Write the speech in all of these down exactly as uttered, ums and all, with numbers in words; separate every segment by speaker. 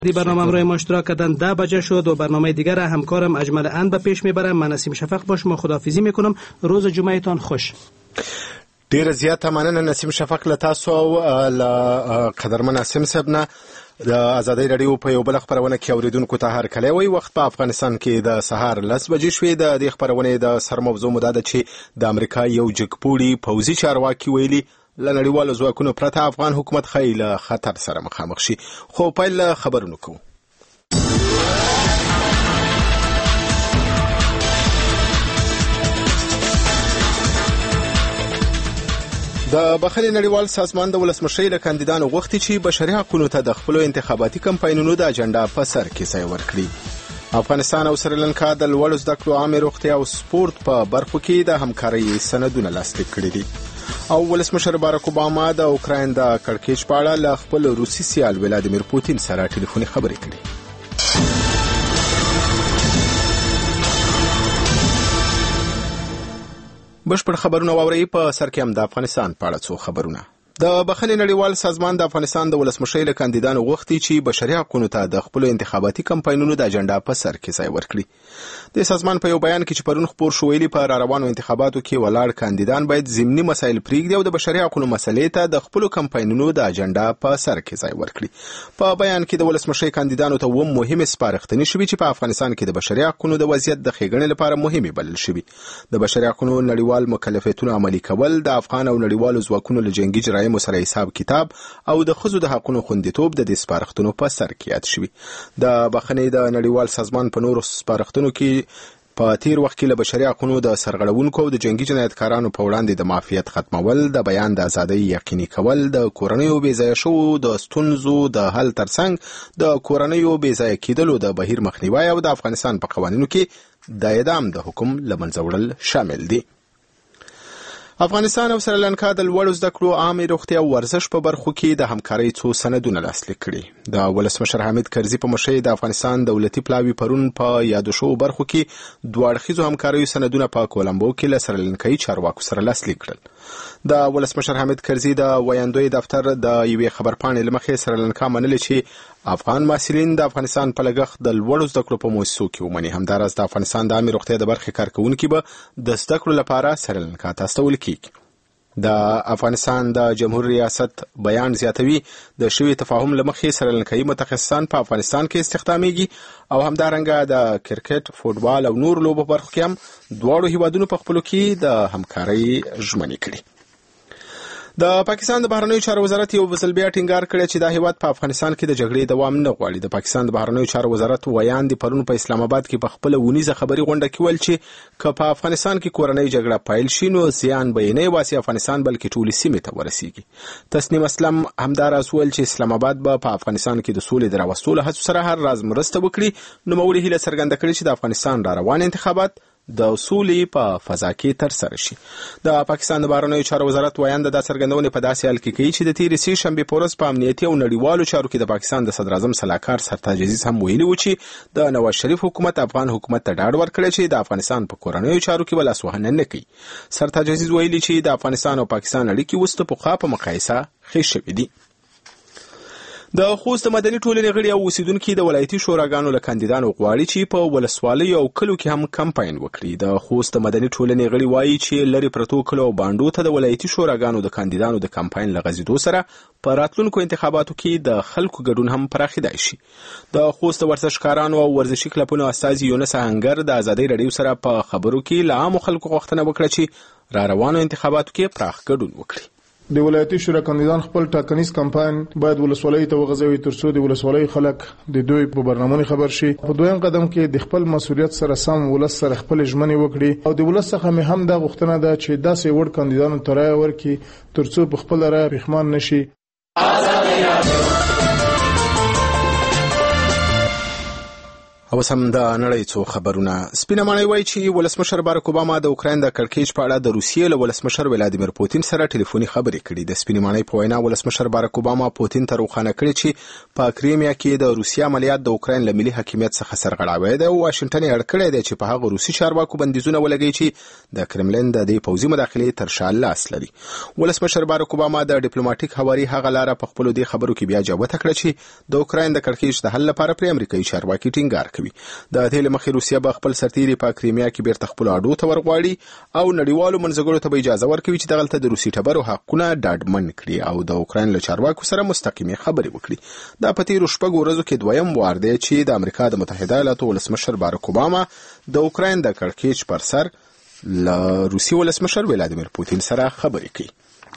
Speaker 1: دی برنامه همراه ما اشتراک کردن. ده بجه شد و برنامه دیگر همکارم اجمل اند به پیش میبرم. من نسیم شفق با شما خداحافظی میکنم. روز جمعه تان خوش.
Speaker 2: ډیر زیاته مننه نسیم شفق له تاسو او له قدرمن نسیم صاحب نه. د آزادۍ رادیو په یو بل خبرونه کې اوریدونکو ته هر کله وي وخت په افغانستان کې د سهار لس بجې شوې. د دې خبرونه د سرموضوع مده ده چې د امریکا یو جګپوړي پوځي چارواکي ویلي له نړیوالو ځواکونو پرته افغان حکومت ښایي له خطر سره مخامخ شي. خو پیل له خبرونو کوو. د بخښنې نړیوال سازمان د ولسمشرۍ له کاندیدانو غوښتي چې بشري حقوقو ته د خپلو انتخاباتي کمپاینونو د اجنډا په سر کې ځای ورکړي. افغانستان او سریلانکا د لوړو زده کړو، عامه روغتیا او سپورت په برخو کې د همکارۍ سندونه لاسلیک کړي دي. او ولسمشر باراک اوباما د اوکراین د کړکېچ په اړه له خپل روسي سیال ولادیمیر پوتین سره ټلیفوني خبرې کړې. بشپړ خبرونه واورئ. په سر کې هم د افغانستان په اړه څو خبرونه. د بخښنې نړیوال سازمان د افغانستان د ولسمشرۍ له کاندیدانو غوښتي چې بشري حقوقو ته د خپلو انتخاباتي کمپاینونو د اجنډا په سر کې ځای ورکړي. د سازمان په یو بیان کې چې پرون خپور شو ویلي په روانو انتخاباتو کې ولاړ کاندیدان باید ضمني مسایل پرېږدي او د بشري حقوقو مسلې ته د خپلو کمپاینونو د اجنډا په سر کې ځای ورکړي. په بیان کې د ولسمشرۍ کاندیدانو ته و مهمه سپارښتنې شوې چې په افغانستان کې د بشري حقوقو د وضعیت د ښېګڼې لپاره مهمه بلل شوې. د بشري حقوقو نړیوال مکلفیتونو عملي کول، د افغان او نړیوالو ځواکونو له جنگي جرایمو سره حساب کتاب او د ښځو د حقوقو خوندیتوب د دې سپارښتنو په سر کې یاد شوي. د بخښنې د نړیوال سازمان په نورو سپارښتنو کې په تیر وخت کې له بشري حقوقو د سرغړونکو او د جنگي جنایتکارانو په وړاندې د معافیت ختمول، د بیان د ازادۍ یقیني کول، د کورنیو بې ځایه شوو د ستونزو د حل ترڅنګ د کورنیو بې ځایه کېدلو د بهیر مخنیوی او د افغانستان په قوانینو کې د اعدام د حکم له منځه وړل شامل دي. افغانستان او سریلانکا د لوړو زده کړو، عامه روغتیا او ورزش په برخو کې د همکارۍ څو سندونه لاسلیک کړي. د ولسمشر حامد کرزي په مشرۍ د افغانستان دولتي پلاوی پرون په یادو شوو برخو کې دوه اړخیزو همکاریو سندونه په کولمبو کې له سریلانکایي چارواکو سره لاسلیک کړل. د ولسمشر حامد کرزي د ویاندوی دفتر د یوې خبرپاڼې له مخې سریلانکا منلې چې افغان محصلین د افغانستان په لګښت د لوړو زده کړو په مؤسسو کې ومني. همداراز د افغانستان د عامه روغتیا د برخې کارکوونکي به د زده کړو لپاره سریلانکا ته استول کیږي. د افغانستان د جمهور ریاست بیان زیاتوي د شوي تفاهم له مخې سریلانکایي متخصصان په افغانستان کې استخدامیږي او همدارنګه د کرکټ، فوټبال او نور لوبو برخو کې هم دواړو هیوادونو په خپلو کې د همکارۍ ژمنې کړي. د پاکستان د بهرنیو چارو وزارت یو ځل بیا ټینګار کړی چې دا هیواد په افغانستان کې د جګړې دوام نه غواړي. د پاکستان د بهرنیو چارو وزارت ویاند پرون په اسلام آباد کې په خپل ونیزه خبري غونډه کې ویل چې که په افغانستان کې کورنۍ جګړه پایل شي نو زیان به نه واسي افغانستان بلکې ټولې سیمې ته ورسیږي. تسنیم اسلم همداراز ویل چې اسلام آباد به په افغانستان کې د سولې د راوستلو هڅو سره هر راز مرسته وکړي. نو مولوی هیله څرګنده کړې چې د افغانستان را روان انتخابات د اصولي په فضا کې تر سره شي. د پاکستان د بهرنیو چارو وزارت ویاند د څرګندونې په داسې حال کې کوي چې د تیرې سې شنبې په ورځ په امنیتي او نړیوالو چارو کې د پاکستان د صدر اعظم سلاکار سرتاج عزیز هم ویلي و چې د نواز شریف حکومت افغان حکومت ته ډاډ ورکړی چې د افغانستان په کورنیو چارو کې ولاس وهنه نه کوي. سرتاج عزیز ویلي چې د افغانستان او پاکستان اړیکې اوس په پخوا په مقایسه ښې شوې دي. د خوست مدني ټولنې غړي او اوسیدونکو د ولایتي شوراګانو له کاندیدانو غواړي چې په ولسوالۍ او کلو کې هم کمپاین وکړي. د خوست مدني ټولنې غړي وایي چې لری پرتو کلو او باندو ته د ولایتي شوراګانو د کاندیدانو د کمپاین لغزیدو سره په راتلونکو انتخاباتو کې د خلکو ګډون هم پراخیدای شي. د خوست ورزشکارانو او ورزشي کلبونو استازي یونس هنګر د آزادۍ رادیو سره په خبرو کې له عامو خلکو غوښتنه وکړه چې را روانو انتخاباتو کې پراخ ګډون وکړي.
Speaker 3: د ولایتي شورا کاندیدان خپل ټاکنیز کمپاین باید ولسوالۍ ته وغځوي ترڅو د ولسوالۍ خلک د دوی په برنامه خبر شي. په دویم قدم کې د خپل مسؤلیت سره سم ولس سره خپل ژمنې وکړي او د ولس څخه هم د غوښتنه ده چې داسې وړ کاندیدانو ته رایه ورکړي ترڅو په خپل رایه پښمان نشي.
Speaker 2: او سم د نړۍ څو خبرونه. سپینه ماڼۍ وایي چې ولسمشر باراک اوباما د اوکراین د کړکېچ په اړه د روسیې له ولسمشر ولادیمیر پوتین سره ټلیفوني خبرې کړې. د سپینې ماڼۍ په وینا ولسمشر باراک اوباما پوتین ته روښانه کړي چې په کریمیا کې د روسیا عملیات د اوکراین له ملي حاکمیت څخه سرغړاوی دی او واشنګټن یې اړ کړی دی چې په هغه روسي چارواکو بندیزونه ولګوي چې د کرملین د دې پوځي مداخلې تر شا لاس لري. ولسمشر باراک اوباما د ډیپلوماټیک حواري هغه لاره په خپلو دې خبرو کې بیا جوته کړه چې د اوکراین د کړکېچ د حل لپاره پر امریکایي چارواکي ټینګار کوي. د دې لمخې روسیا به خپل سرتیري په کریمیا کې بیرته خپل اډو ته ورغواړي او نړیوالو منځګړو ته به اجازه ورکوي چې دغلته د روسي ټبرو حقونه ډاډمن کړي او د اوکراین له چارواکو سره مستقیمي خبرې وکړي. دا په تیرو شپږو ورځو کې دویم وار دی چې د امریکا د متحده ایالاتو ولسمشر باراک اوباما د اوکراین د کړکېچ پر سر له روسي ولسمشر ولادیمیر پوتین سره خبرې کوي.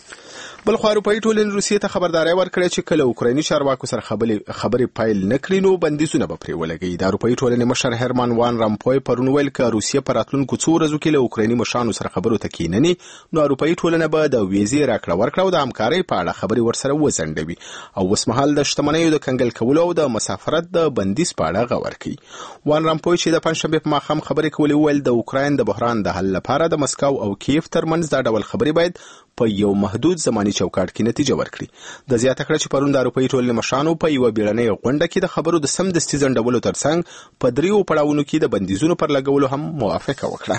Speaker 2: بل خو اروپایي ټولنې روسیې ته خبرداري ورکړه چې کله اوکرایني چارواکو سره خبرې خبرې پایل نه کړي نو بندیزونه به پرې ولګي. د اروپایي ټولنې مشر هرمان وان رامپوی پرون ویل چې روسیه په راتلونکو څو ورځو کې له اوکرایني مشرانو سره خبرو ته کینني نو اروپایي ټولنه به د ویزې راکړه ورکړه او د همکارۍ په اړه خبرې ورسره وځنډوي او اوسمهال د شتمنیو د کنګل کولو او د مسافرت د بندیز په اړه غور کوي. وان رامپوی چې د پنځشنبه په ماښام خبرې کولې ویل د اوکراین د بحران د حل لپاره د مسکو او کیف ترمنځ دا ډول خبرې باید په یو محدود زماني چوکاټ کې نتیجه ورکړي. د زیاته کړه چې پرون د اروپایي ټولنې مشرانو په یو بیړنۍ غونډه کې د خبرو د سمدستي ځنډولو ترڅنګ په دریو پړاوونو کې د بندیزونو پر لګولو هم موافقه وکړه.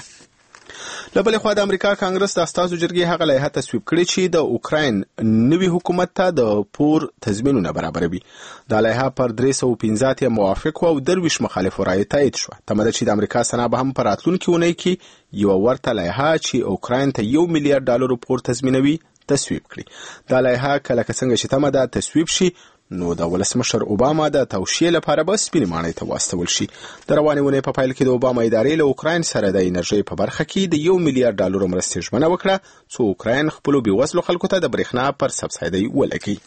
Speaker 2: له بلې خوا د امریکا کانګرس د استازو جرګې هغه لایحه تصویب کړې چې د اوکراین نوي حکومت ته د پور تضمینونه برابروي. دا لایحه پر درې سوه پنځه اتیا موافق او درویش مخالفو رایې تایید شوه. تمه ده چې د امریکا سنا به هم په راتلونکي اونۍ کې یو ورته لایحه چې اوکراین ته یو میلیارډ ډالر پور تضمینوي تصویب کړي. دا لایحه کله که څنګه چې تمه ده تصویب شي نو د ولسمشر اوباما د توشیح لپاره به سپینې ماڼۍ ته واستول شي. د روانې اونۍ په پیل کې د اوباما ادارې له اوکراین سره د انرژۍ په برخه کې د یو میلیارډ ډالرو مرستې ژمنه وکړه څو اوکراین خپلو بېوزلو خلکو ته د برېښنا پر سبسایډۍ ولګوي.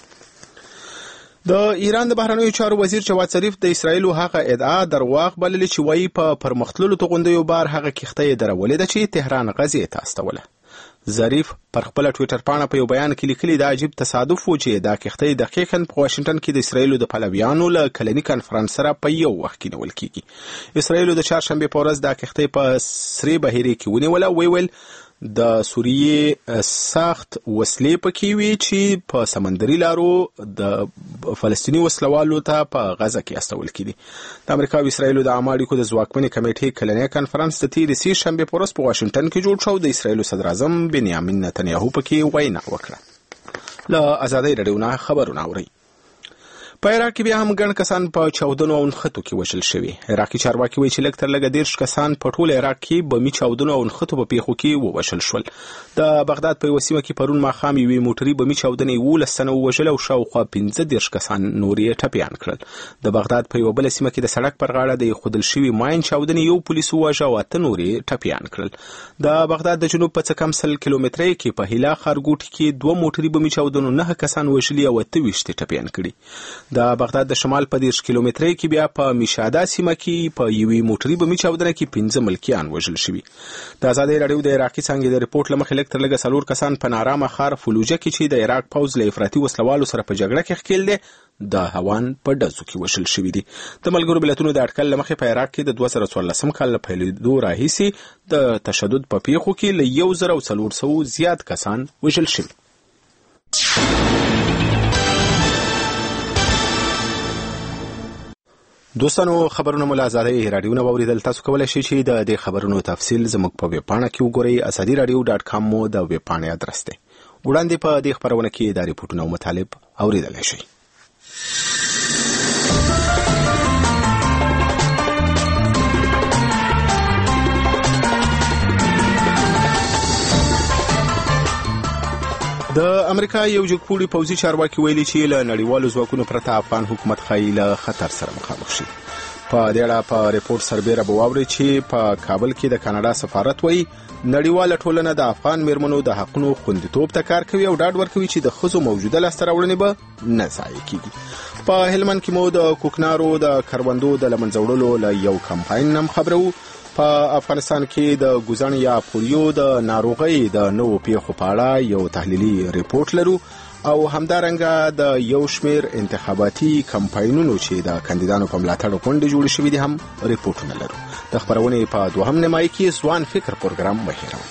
Speaker 2: د ایران د بهرنیو چارو وزیر جواد ظریف د اسرایلو هغه ادعا درواغ بللې چې وایي په پرمختللو توغندیو بار هغه کښتۍ یې درولې ده چې تهران غزې ته استوله. ظریف پر خپل ټویټر پاڼه په یو بیان کې لیکلي دا عجیب تصادف و چې دا کښتۍ دقیقاً په واشنګټن کې د اسرایلو د پلویانو له کلني کنفرانس سره په یو وخت کې نیول کیږي. اسرایلو د چهارشنبې په ورځ دا کښتۍ په سرې بحیرې کې ونیوله. وی ویل د سوریې سخت وسلې پکې وي چې په سمندري لارو د فلسطیني وسلوالو ته په غزه کې استول کیدي. د امریکا او اسرایلو د عامه اړیکو د ځواکمنې کمیټې کلنی کنفرانس د تیرې سې شنبې په ورځ په واشنګټن کې جوړ شو. د اسرایلو صدر اعظم بنیامین نتنیاهو پکې وینا وکړه. له ازادۍ رادیو نه خبرونه اورئ. په عراق کې بیا هم ګڼ کسان په چاودنو او نښتو کې وژل شوي. عراقي چارواکي وایي چې لږ تر لږه دېرش کسان په ټول عراق کې بمي چاودنو او نښتو په پیښو کې ووژل شول. د بغداد په یوه سیمه کې پرون ماښام یوې موټري بمي چاودنې یولس تنه ووژل او شاوخوا پنځه دېرش کسان نور یې ټپیان کړل. د بغداد په یوه بله سیمه کې د سړک پر غاړه د ایښودل شوي ماین چاودنې یو پولیس وواژه او اته نور یې ټپیان کړل. د بغداد د جنوب په څه کم سل کیلومترۍ کې په هیلا ښارګوټي کې دوه موټري بمي چاودنو نهه کسان وژلي او اته ویشت یې ټپیان کړي. د بغداد د شمال په دېرش کیلومترۍ کې بیا په میشادا سیمه کې په یوې موټري بمي چاودنه کې پنځه ملکیان وژل شوي. د ازادۍ راډیو د عراقي څانګې د رپورټ له مخې لږ تر لږه څلور کسان په نارامه ښار فلوجه کې چې د عراق پوځ له افراطي وسلوالو سره په جګړه کې ښکېل دی د هوان په ډزو کې وژل شوي دي. د ملګرو ملتونو د اټکل له مخې په عراق کې د دوه زره څوارلسم کال له پیلېدو راهیسې د تشدد په پیښو کې له یو زره او څلور سوو زیات کسان وژل شوي. دوستانو خبرونه مو له ازادۍ راډیو نه واوریدل. تاسو کولی شئ چې د دې خبرونو تفصیل زموږ په ویبپاڼه کې وګورئ. ازادي راډیو ډاټ کام مو د ویبپاڼې ادرس دی. وړاندې په دې خبرونه کې د ریپورټونو او مطالب اوریدلی شئ. د امریکا یو جګپوړي پوځي چارواکي ویلي چې له نړیوالو ځواکونو پرته افغان حکومت ښایي له خطر سره مخامخ شي. په دې اړه په ریپورټ سربیره به واورئ چې په کابل کې د کاناډا سفارت وایي نړیواله ټولنه د افغان میرمنو د حقونو خوندیتوب ته کار کوي او ډاډ ورکوي چې د ښځو موجوده لاسته راوړنې به نه ضایع کیږي. په هلمند کې مو د کوکنارو د کروندو د له منځه وړلو له یو کمپاین هم خبرو. په افغانستان کې د ګوزن یا پولیو د ناروغۍ د نوو پیښو په اړه یو تحلیلي ریپورټ لرو او همدارنګه د یو شمیر انتخاباتي کمپاینونو چې د کاندیدانو په ملاتړ غونډې جوړې شوې دي هم ریپورتونه لرو. د خبرونې په دوهم نیمایي کې ځوان فکر پروګرام مهیروم.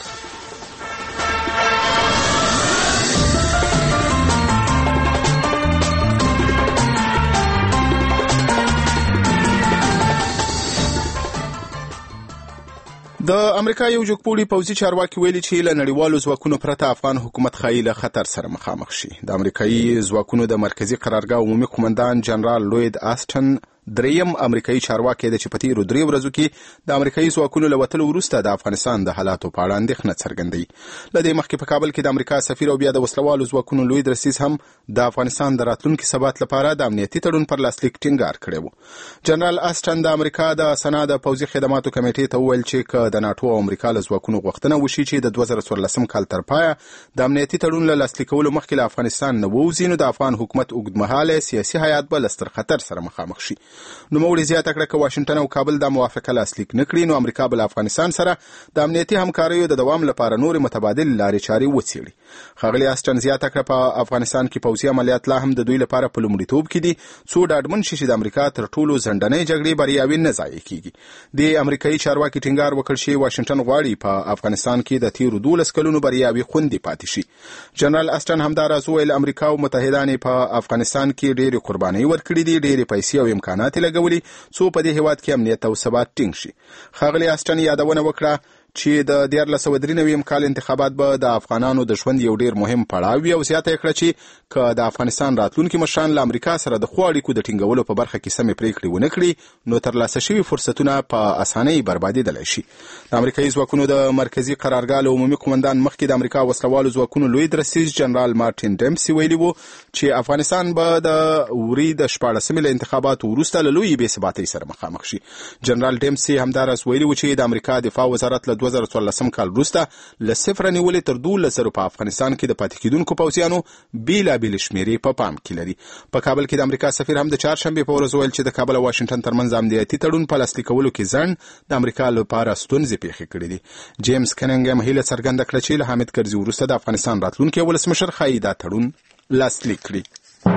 Speaker 2: د امریکا یو جګپوړي پوځي چارواکي ویلي چې له نړیوالو ځواکونو پرته افغان حکومت ښایي له خطر سره مخامخ شي. د امریکایي ځواکونو د مرکزی قرارګاه عمومي قومندان جنرال لوید آسټن دریم امریکایي چارواکي د چې په تیرو درې ورځو کې د امریکایي ځواکونو له وتلو وروسته د افغانستان د حالاتو په اړه اندېښنه څرګندوي. له دې مخکې په کابل کې د امریکا سفیر او بیا د وسلوالو ځواکونو لوی درسیز هم د افغانستان د راتلونکي ثبات لپاره د امنیتي تړون پر لاسلیک ټینګار کړی و. جنرال آسټن د امریکا د سنا د پوځي خدماتو کمیټې ته وویل چې که د ناټو او امریکا له ځواکونو غوښتنه وشي چې د دوه زره څوارلسم کال تر پایه د امنیتي تړون له لاسلیکولو مخکې له افغانستان نه ووځي، نو د افغان حکومت اوږدمهاله سیاسي حیات به له ستر خطر سره مخامخ شي. نوموړي زیاته کړه که واشنګټن او کابل د موافقه لاسلیک نه کړي، نو امریکا به له افغانستان سره د امنیتي همکاریو د دوام لپاره نور متبادل لارې چارې وڅېړي. ښاغلي آسټن زیاته کړه په افغانستان کې پوځي عملیات لا هم د دوی لپاره په لومړیتوب کې دي، څو ډاډمن شي چې د امریکا تر ټولو ځنډنۍ جګړې بریاوې نه ضایع کیږي. د امریکایي چارواکي ټینګار وکړ چې واشنګټن غواړي په افغانستان کې د تیرو دولس کلونو بریاوې خوندي پاتې شي. جنرال آسټن همداراز وویل امریکا او متحدان په افغانستان کې ډېرې قربانۍ ورکړي دي، ډېرې پیسې او امکانات لګولي څو په دې هیواد کې امنیت او ثبات ټینګ شي. ښاغلي آسټن یادونه وکړه چې د دیارلس سوه درې نوي کال انتخابات به د افغانانو د ژوند یو ډیر مهم پړاو وي، او زیاته یې کړه چې که د افغانستان راتلونکي مشران له امریکا سره د ښو اړیکو د ټینګولو په برخه کې سمې پریکړې ونه کړي، نو ترلاسه شوي فرصتونه په اسانۍ بربادېدلی شي. د امریکایي ځواکونو د مرکزي قرارګاه له عمومي قومندان مخکې د امریکا وسلوالو ځواکونو لوی درسیز جنرال مارټین ډیمسي ویلي وو چې افغانستان به د وري د شپاړسمې له انتخاباتو وروسته له لویې بېثباتۍ سره مخامخ شي. جنرال ډیمسي همداراز ویلي وو چې د امریکا دفاع وزارت له دوه زره څوارلسم کال وروسته له صفر نیولې تر دولس زره په افغانستان کې د پاتې کېدونکو پوځیانو بېلابېلې شمېرې په پام کې لري. په کابل کې د امریکا سفیر هم د چهارشنبې په ورځ ویل چې د کابل او واشنګټن ترمنځ امنیتي تړون په لاسلیکولو کې ځنډ د امریکا لپاره ستونزې پېښې کړې دي. جیمز کننګ هم هیله څرګنده کړه چې له حامد کرزي وروسته د افغانستان راتلونکی ولسمشر ښایي دا تړون لاسلیک کړي.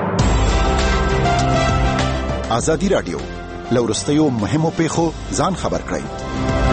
Speaker 4: ازادي راډیو له وروستیو مهمو پېښو ځان خبر کړئ.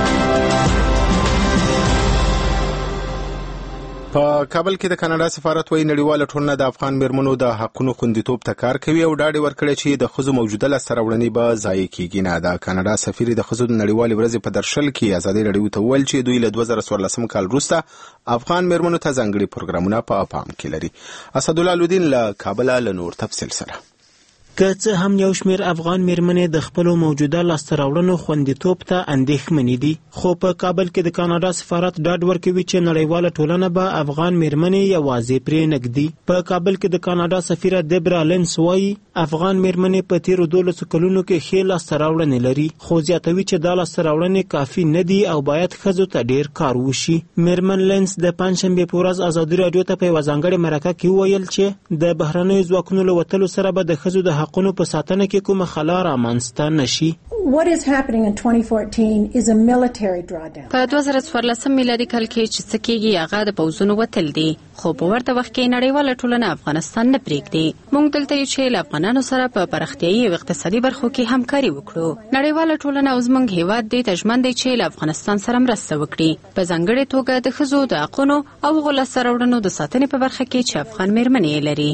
Speaker 2: په کابل کې د کاناډا سفارت وایي نړیواله ټولنه د افغان میرمنو د حقونو خوندیتوب ته کار کوي او ډاډ ورکړی چې د ښځو موجوده لاسته راوړنې به ضایع کیږي نه. د کاناډا سفیر د ښځو د نړیوالې ورځې په درشل کې ازادي راډیو ته وویل چې دوی له دوه زره څوارلسم کال وروسته افغان میرمنو ته ځانګړي پروګرامونه په پام کې لري. اسدالله لودین له کابله له نور تفصیل سره.
Speaker 5: که څه هم یو شمیر افغان میرمنې د خپلو موجوده لاسته راوړنو خوندیتوب ته اندېښمنې دي، خو په کابل کې د کاناډا سفارت ډاډ ورکوي چې نړیواله ټولنه به افغان میرمنې یوازې پرې نږدي. په کابل کې د کاناډا سفیره دبرا لینس وایي افغان میرمنې په تیرو دولسو کلونو کې ښې لاسته راوړنې لري، خو زیاتوي چې دا لاسته راوړنې کافي نه دي او باید ښځو ته ډیر کار وشي. میرمن لینس د پنجشنبې په ورځ ازادي راډیو ته په یوه ځانګړې مرکه کې وویل چې د بهرنیو ځواکونو له وتلو سره به د ښځو د حقونو په ساتنه کې کومه خلا رامنځته نشي.
Speaker 6: What is happening in twenty fourteen is a military drawdown.
Speaker 7: په دوه زره څوارلسم میلادي کال کې چې څه کېږي هغه د پوځونو وتل دي، خو په ورته وخت کې نړیواله ټولنه افغانستان نه پرېږدي. موږ دلته یو چې له افغانانو سره په پراختیایي او اقتصادي برخو کې همکاري وکړو. نړیواله ټولنه او زموږ هیواد دې ته ژمن دی چې له افغانستان سره مرسته وکړي، په ځانګړې توګه د ښځو د حقونو او هغو لاسته راوړنو د ساتنې په برخه کې چې افغان میرمنې لري.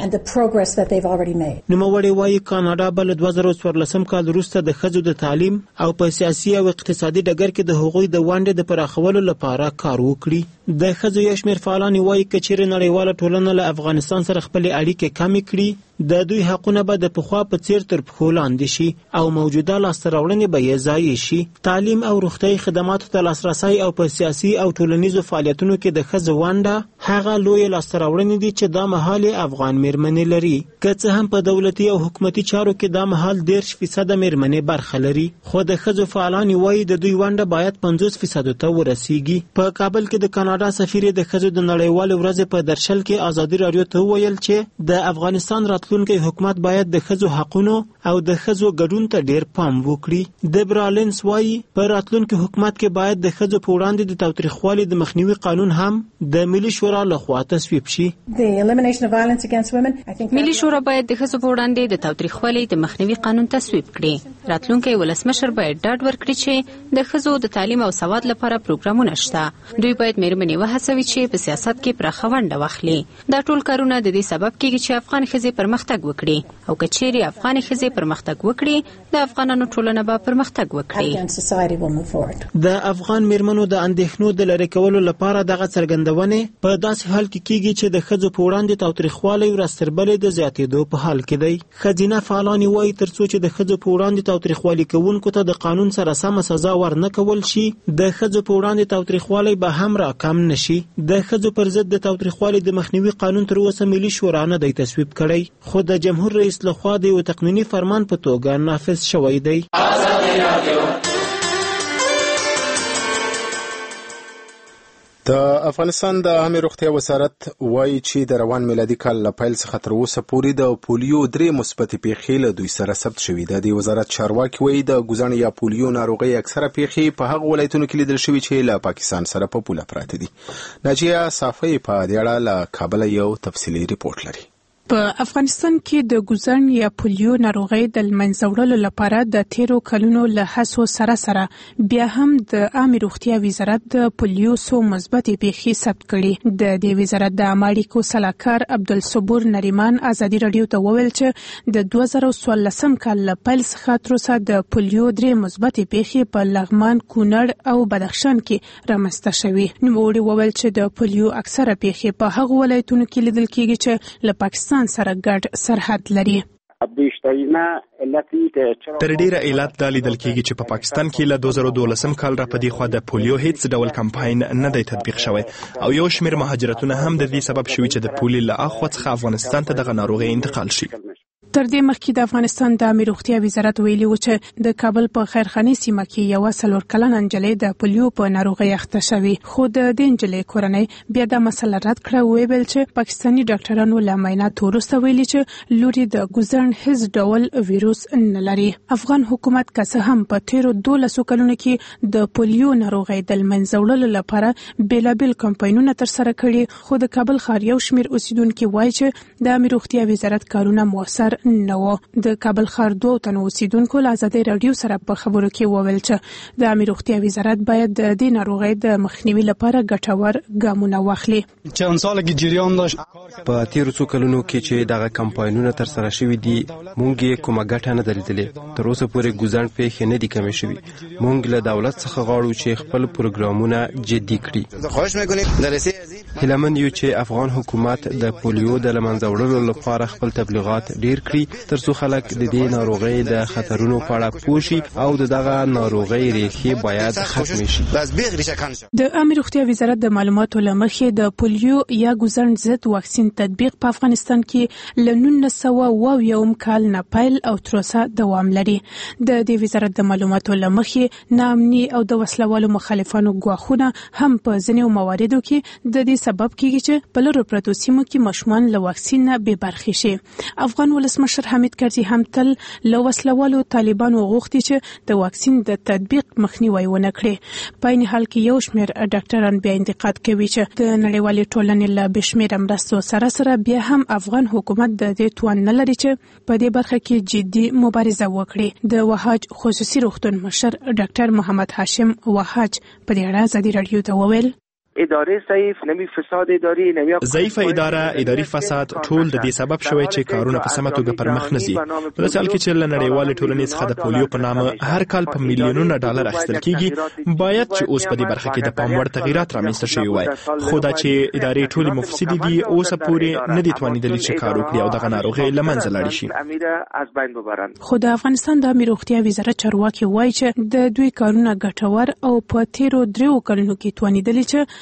Speaker 5: نوموړی وایي کاناډا به له دوه زره څوارلسم کال وروسته د ښځو د تعلیم او په سیاسي او اقتصادي ډګر کې د هغوی د ونډې د پراخولو لپاره کار وکړي. د ښځو یو شمېر فعالان وایي که چیرې نړیواله ټولنه له افغانستان سره خپلې اړیکې کمې کړي، د دوی حقونه به د پخوا په څیر تر پښو لاندې شي او موجوده لاسته راوړنې به یې ضایع شي. تعلیم او روغتیايي خدماتو ته لاسرسی او په سیاسي او ټولنیزو فعالیتونو کې د ښځو ونډه هغه لویې لاسته راوړنې دي چې دا مهال افغان میرمنې لري. که څه هم په دولتي او حکومتي چارو کې دا مهال دېرش فیصده میرمنې برخه لري، خو د ښځو فعالان وایي د دوی ونډه باید پنځوس فیصدو ته ورسیږي. په کابل کې د کاناډا سفیر د ښځو د نړیوالې ورځې په درشل کې ازادي راډیو ته وویل چې د افغانستان راتلونکي حکومت باید د ښځو حقونو او د ښځو ګډون ته ډیر پام وکړي. دبرا لینس وایي په راتلونکي حکومت کې باید د ښځو په وړاندې د تاوتریخوالي د مخنیوي قانون هم د ملي شورا لخوا تصویب شي.
Speaker 7: ملي شورا باید د ښځو په وړاندې د تاوتریخوالي د مخنیوي قانون تصویب کړي. راتلونکي ولسمشر باید ډاډ ورکړي چې د ښځو د تعلیم او سواد لپاره پروګرامونه شته. دوی باید مېرمنې وهڅوي چې په سیاست کې پراخه ونډه واخلي. دا ټول کارونه د دې سبب کېږي چې افغان ښځې پرمختګ وکړي او که چیرې افغان ښځې پرمختګ وکړي د افغانانو ټولنه به پرمختګ وکړي.
Speaker 5: د افغان مېرمنو د اندېښنو د لرې کولو لپاره دغه څرګندونې په داسې حال کې کېږي چې د ښځو په وړاندې تاوتریخوالی ورځ تر بلې د زیاتېدو په حال کې دی. ښځینه فعالان وایي تر څو چې د ښځو په وړاندې تاوتریخوالي کوونکو ته د قانون سره سمه سزا ورنه کول شي د ښځو په وړاندې تاوتریخوالی به هم راکم نشي. د ښځو پر ضد د تاوتریخوالي د مخنیوي قانون تر اوسه ملي شورا نه دی تصویب کړی خو د جمهور رئیس لخوا د یو تقنیني فرمان په توګه نافذ شوی دی.
Speaker 2: د افغانستان د عامه روغتیا وزارت وایي چې د روان میلادي کال له پیل څخه تر اوسه پورې د پولیو درې مثبت پیښې له دوی سره ثبت شوې ده. د وزارت چارواکي وایي د ګوزڼ یا پولیو ناروغي اکثره پیښې په هغه ولایتونو کې لیدل شوې چې له پاکستان سره په پوله پراته دي. ناجیه صافی په دې اړه له کابل یو تفصیلي ریپورت لري.
Speaker 8: په افغانستان کې د ګوزڼ یا پولیو ناروغي د منځه وړلو لپاره د تیرو کلونو له هڅو سره سره بیا هم د عامه روغتیا وزارت د پولیو سو مثبت پیښې ثبت کړي. د دې وزارت د عامه اړیکو سلاکار عبدالصبور نریمان ازادي رادیو ته وویل چې د دوه زره څوارلسم کال له پیل څخه تر اوسه د پولیو درې مثبت پیښې په لغمان، کونړ او بدخشان کې رامنځته شوې. نوموړي وویل چې د پولیو اکثره پیښې په هغو ولایتونو کې لیدل کېږي چې له پاکستان سره ګډ سرحد لري.
Speaker 9: تر ډیره علت دا لیدل کېږي چې په پاکستان کې له دوه زره دولسم کال را په دې خوا د پولیو هیڅ ډول کمپاین نه دی تطبیق شوی او یو شمېر مهاجرتونه هم د دې سبب شوي چې د پولي له اخوا څخه افغانستان ته دغه ناروغي انتقال شي.
Speaker 8: تر دې مخکې د افغانستان د عامه روغتیا وزارت ویلي و چې د کابل په خیرخانې سیمه کې یو څلور کلنه نجلۍ د پولیو په ناروغۍ اخته شوې خو د دې نجلۍ کورنۍ بیا د مسله رد کړه. ویل چې پاکستاني ډاکټرانو له معایناتو وروسته ویلي چې لوري د ګوزڼ هیڅ ډول ویروس نه لري. افغان حکومت که څه هم په تیرو دولسو کلونو کې د پولیو ناروغۍ د منځه وړلو لپاره بیلابیل کمپاینونه ترسره کړي خو د کابل ښار یو شمېر اوسیدونکي وایي چې د عامه روغتیا وزارت کارونه موثر نه و. د کابل ښار دوه تنو اوسیدونکو له ازادي رادیو سره په خبرو کې وویل چې د عامه روغتیا وزارت باید د دې ناروغۍ د مخنیوي لپاره ګټور ګامونه واخلي.
Speaker 10: په تیرو څو کلونو کې چې دغه کمپاینونه ترسره شوي دي موږ یې کومه ګټه نه ده لیدلې. تر اوسه پورې ګوزڼ پیښې نه دي کمې شوي. موږ له دولت څخه غواړو چې خپل پروګرامونه جدي کړي. هیله مند یو چې افغان حکومت د پولیو د له منځه وړلو لپاره خپل تبلیغات ډیر کړي ترڅو خلک د دې ناروغۍ د خطرونو په اړه پوه شي او د دغه ناروغۍ ریښې باید ختمې شي.
Speaker 8: د عامه روغتیا وزارت د معلوماتو له مخې د پولیو یا ګوزڼ ضد واکسین تطبیق په افغانستان کې له نولس سوه اوه اویاوم کال نه پیل او تر اوسه دوام لري. د دې وزارت د معلوماتو له مخې ناامني او د وسلوالو مخالفانو ګواښونه هم په ځینو مواردو کې د دې سبب کېږي چې په لرو پرتو سیمو کې ماشومان له واکسین نه بې برخې شي. افغان ولسمشر حمید کرزي هم تل له وسلوالو طالبانو غوښتي چې د واکسین د تطبیق مخنیوي ونه کړي. په عین حال کې یو شمېر ډاکټران بیا انتقاد کوي چې د نړیوالې ټولنې له بې شمېره مرستو سره سره بیا هم افغان حکومت د دې توان نه لري چې په دې برخه کې جدي مبارزه وکړي. د وهاج خصوصي روغتون مشر ډاکټر محمد هاشم وهاج په دې اړه ازادي رادیو ته وویل
Speaker 11: اداره ضعیف، نوی فساد اداری، نوی
Speaker 9: ضعیف اداره، اداري فساد ټول د دې سبب شوی چې کارونه په سمه توګه پر مخ نه ځي. په مثال کې چې له نړیوالې ټولنې څخه د پولیو په نامه هر کال په میلیونونو ډالر اخیستل کیږي باید چې اوس په دې برخه کې د پام وړ تغیرات رامنځته شوي وای. خو دا چې ادارې ټولې مفسدې دي اوس پورې نه دي توانیدلې چې کار وکړي او دغه ناروغي له منځه لاړې
Speaker 8: شي. خو د افغانستان د عامه روغتیا وزارت چارواکي وایي چې د دوی کارونه ګټور او په تیرو دریو کلونو کې توانیدلې چې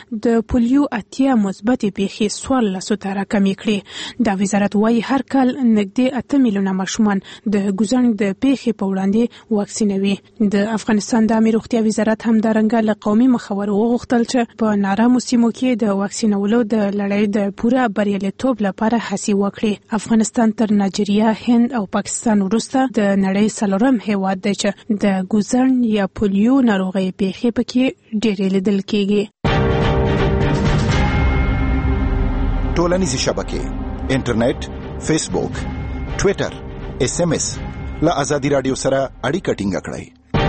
Speaker 8: د پولیو اتیا مثبتې پیښې څوارلسو ته راکمې کړې. دا وزارت وايي هر کال نږدې اته میلیونه ماشومان د ګوزڼ د پیښې په وړاندې واکسینوي. د افغانستان د عامه روغتیا وزارت همدارنګه له قومي مخورو وغوښتل چې په نارامو سیمو کې د واکسینولو د لړۍ د پوره بریالیتوب لپاره هڅې وکړي. افغانستان تر نایجیریا، هند او پاکستان وروسته د نړۍ څلورم هیواد دی چې د ګوزڼ یا پولیو ناروغۍ پیښې پکې ډېرې لیدل کېږي.
Speaker 4: ټولنیزې شبکې، انټرنیټ، فیسبوک، ټویټر، اس ام اس له ازادي راډیو سره اړیکه ټینګه کړئ.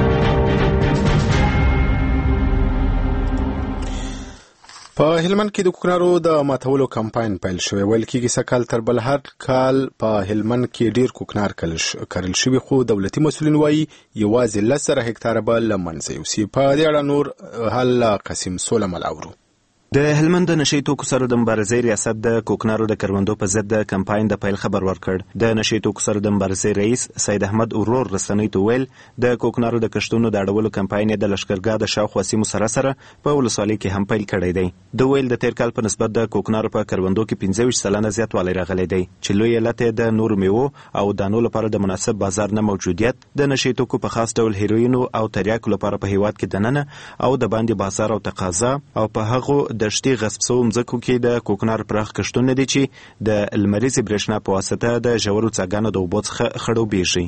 Speaker 2: په هلمند کې د کوکنارو د ماتولو کمپاین پیل شوی. ویل کېږي سږ تر بل هر کال په هلمند کې ډیر کوکنار کرل شوي، خو دولتي مسؤلین وایي یوازې لس زره هکتاره به له منځه یوسي. په دې اړه نور حل قسیم سولمل اورو.
Speaker 12: د هلمند د نشي توکو سره د مبارزې ریاست د کوکنارو د کروندو په ضد د کمپاین د پیل خبر ورکړ. د نشي توکو سره د مبارزې رئیس سید احمد اورور رسنۍ ته ویل د کوکنارو د کښتونو د اړولو کمپاین د لشکرګاه د شاوخوا سیمو سره سره په ولسوالۍ کې هم پیل کړی دی. د ویل د تیر کال په نسبت د کوکنارو په کروندو کې پنځه ویشت سلنه زیاتوالی راغلی دی چې لوی علت د نورو میوو او دانو لپاره د مناسب بازار نه موجودیت، د نشي توکو په خاص ډول هیروینو او تریاکو لپاره په هیواد کې دننه او د باندې بازار او تقاضا او په هغو د شتي غصب سو مځکو کې د کوکنار پراخ کښتونه دي چې د لمریزې برېښنا په واسطه د ژورو څاګانو د اوبو څخه خړوبېږي.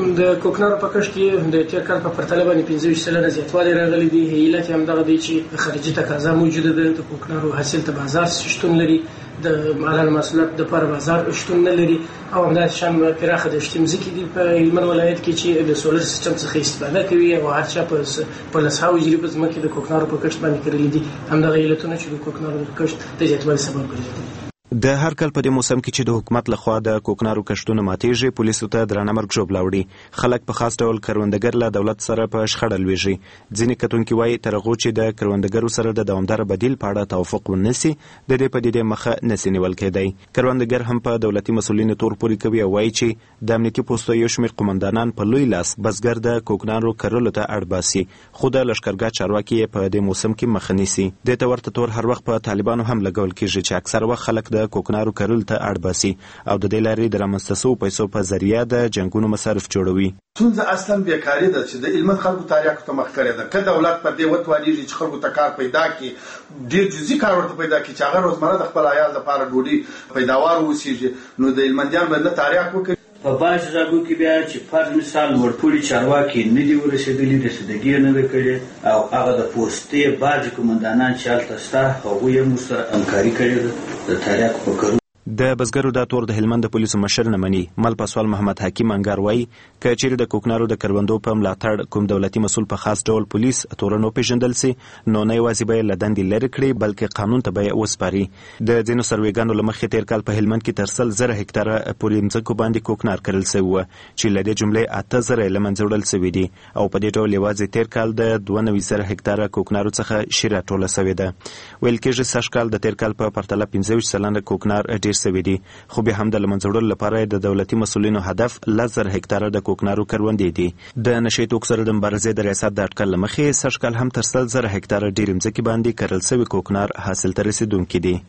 Speaker 13: د کوکنارو په کښت کې د تیر کال په پرتله باندې پنځه ویشت سلنه زیاتوالی راغلی دی. علت یې همدغه دی چې خارجي تقاضا موجوده ده. د کوکنارو حاصل ته بازار شتون لري، د مالان محصولات دپاره بازار شتون نه لري، او همداسې شان پراخه د شتي مځکې دي په هلمند ولایت کې چې د سولر سیسټم څخه استفاده کوي او هر چا په لسهاوو جریبه ځمکې د کوکنارو په کښت باندې کرلي دي. همدغه علتونه چې د کوکنارو د کښت د زیاتوالي سبب ګرځي.
Speaker 12: د هر کال په دې موسم کې چې د حکومت لخوا د کوکنارو کښتونه ماتېږي، پولیسو ته درانه مرګ ژوبله وړي. خلک په خاص ډول کروندګر له دولت سره په شخړه لویږي. ځینې کتونکي وایي تر هغو چې د کروندګرو سره د دوامداره بدیل په اړه توافق ونه سي، د دې پدیدې مخه نسي نیول کېدی. کروندګر هم په دولتي مسؤلینو تور پورې کوي او وایي چې د امنیتي پوستو یو شمېر قومندانان په لوی لاس بزګر د کوکنارو کرلو ته اړ باسي، خو د لښکرګاه چارواکي یې په دې موسم کې مخه نیسي. دې ته ورته تور هر وخت په طالبانو هم لګول کېږي چې اکثر وخت خلک د کوکنارو کرلو ته اړ باسي او د دې لارې د رامنځته سوو پیسو په ذریعه د جنګونو مصارف جوړوي.
Speaker 14: ستونزه اصلا بیکاري ده چې د هلمند خلکو تاریخ ته مخ کړی ده. که دولت پر دې وتوانېږي چې خلکو ته کار پیدا کړي، ډېر جزئي کار ورته پیدا کړي چې هغه روزمره د خپل عیال لپاره ډوډۍ پیداوار واوسېږي، نو د هلمندیان باید نه تاریخ وکړي.
Speaker 15: په باج ځایو کې بیا چې فرض مثال ورپوري چارواکي نه دي ورسېدلي، رسېدګي نه ده کړې، او هغه د پوستې باج قومندانان چې هلته شته هغوی هم ورسره همکاري کړې ده د تاریخ په کرلو.
Speaker 12: د بزګرو دا تور د هلمند د پولیسو مشر نه مني. مل پاسوال محمد حکیم انګار وایي که چیرې د کوکنارو د کروندو په ملاتړ کوم دولتي مسؤل په خاص ډول پولیس تورن وپېژندل سي، نو نه یوازې به یې له دندې لرې کړي بلکې قانون ته به یې وسپاري. د ځینو سروېګانو له مخې تېر کال په هلمند کې تر سل زره هکتاره پورې مځکو باندې کوکنار کرل سوي وه چې له دې جملې اته زره یې له منځه وړل سوي دي، او په دې ډول یوازې تېر کال د دوه نوي زره هکتاره کوکنارو څخه شیره ټوله سوې ده. ویل کېږي سږ کال د تېر کال په پرتله پنځه ویشت سلنه کوکنار ډېر سوي دي، خو بیا هم د له منځه وړلو لپاره د دولتي مسؤلینو هدف لس زره هکتاره د کوکنارو کروندې دي. د نشي توکو سره د مبارزې د ریاست د اټکل له مخې سږ کال هم تر سل زره هکتاره ډېرې مځکې باندې کرل سوي کوکنار حاصل ته رسېدونکي دي.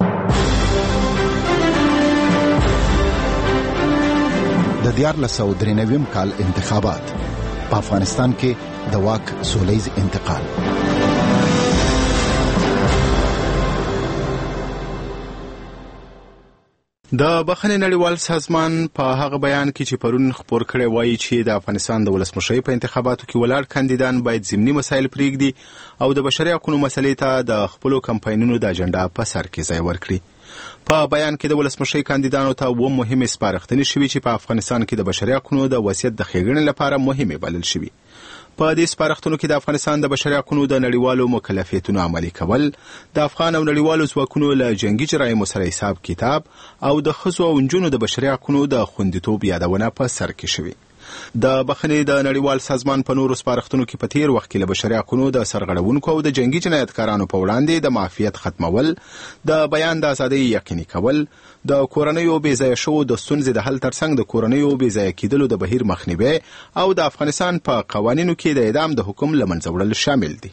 Speaker 4: د دیارلس سوه درې نوي کال انتخابات په افغانستان کې د واک سولیز انتقال.
Speaker 2: د بخښنې نړیوال سازمان په هغه بیان کې چې پرون خپور کړی وایي چې د افغانستان د ولسمشرۍ په انتخاباتو کې ولاړ کاندیدان باید ضمني مسایل پرېږدي او د بشري حقونو مسلې ته د خپلو کمپاینونو د اجنډا په سر کې ځای ورکړي. په بیان کې د ولسمشرۍ کاندیدانو ته اووه مهمې سپارښتنې شوي چې په افغانستان کې د بشري حقونو د وضعیت د ښېګڼې لپاره مهمې بلل شوي. په دې سپارښتنو کې د افغانستان د بشري حقونو د نړیوالو مکلفیتونو عملي کول، د افغان او نړیوالو ځواکونو له جنگي جرایمو سره حساب کتاب او د ښځو او نجونو د بشري حقونو د خوندیتوب یادونه په سر کې شوي. د بخښنې د نړیوال سازمان په نورو سپارښتنو کې په تیر وخت کې له بشري حقونو د سرغړونکو او د جنگي جنایتکارانو په وړاندې د معافیت ختمول، د بیان د ازادۍ یقیني کول، د کورنیو بې ځایه شوو د ستونزې د حل ترڅنګ د کورنیو بې ځایه کېدلو د بهیر مخنیوی او د افغانستان په قوانینو کې د اعدام د حکم له منځه وړل شامل دي.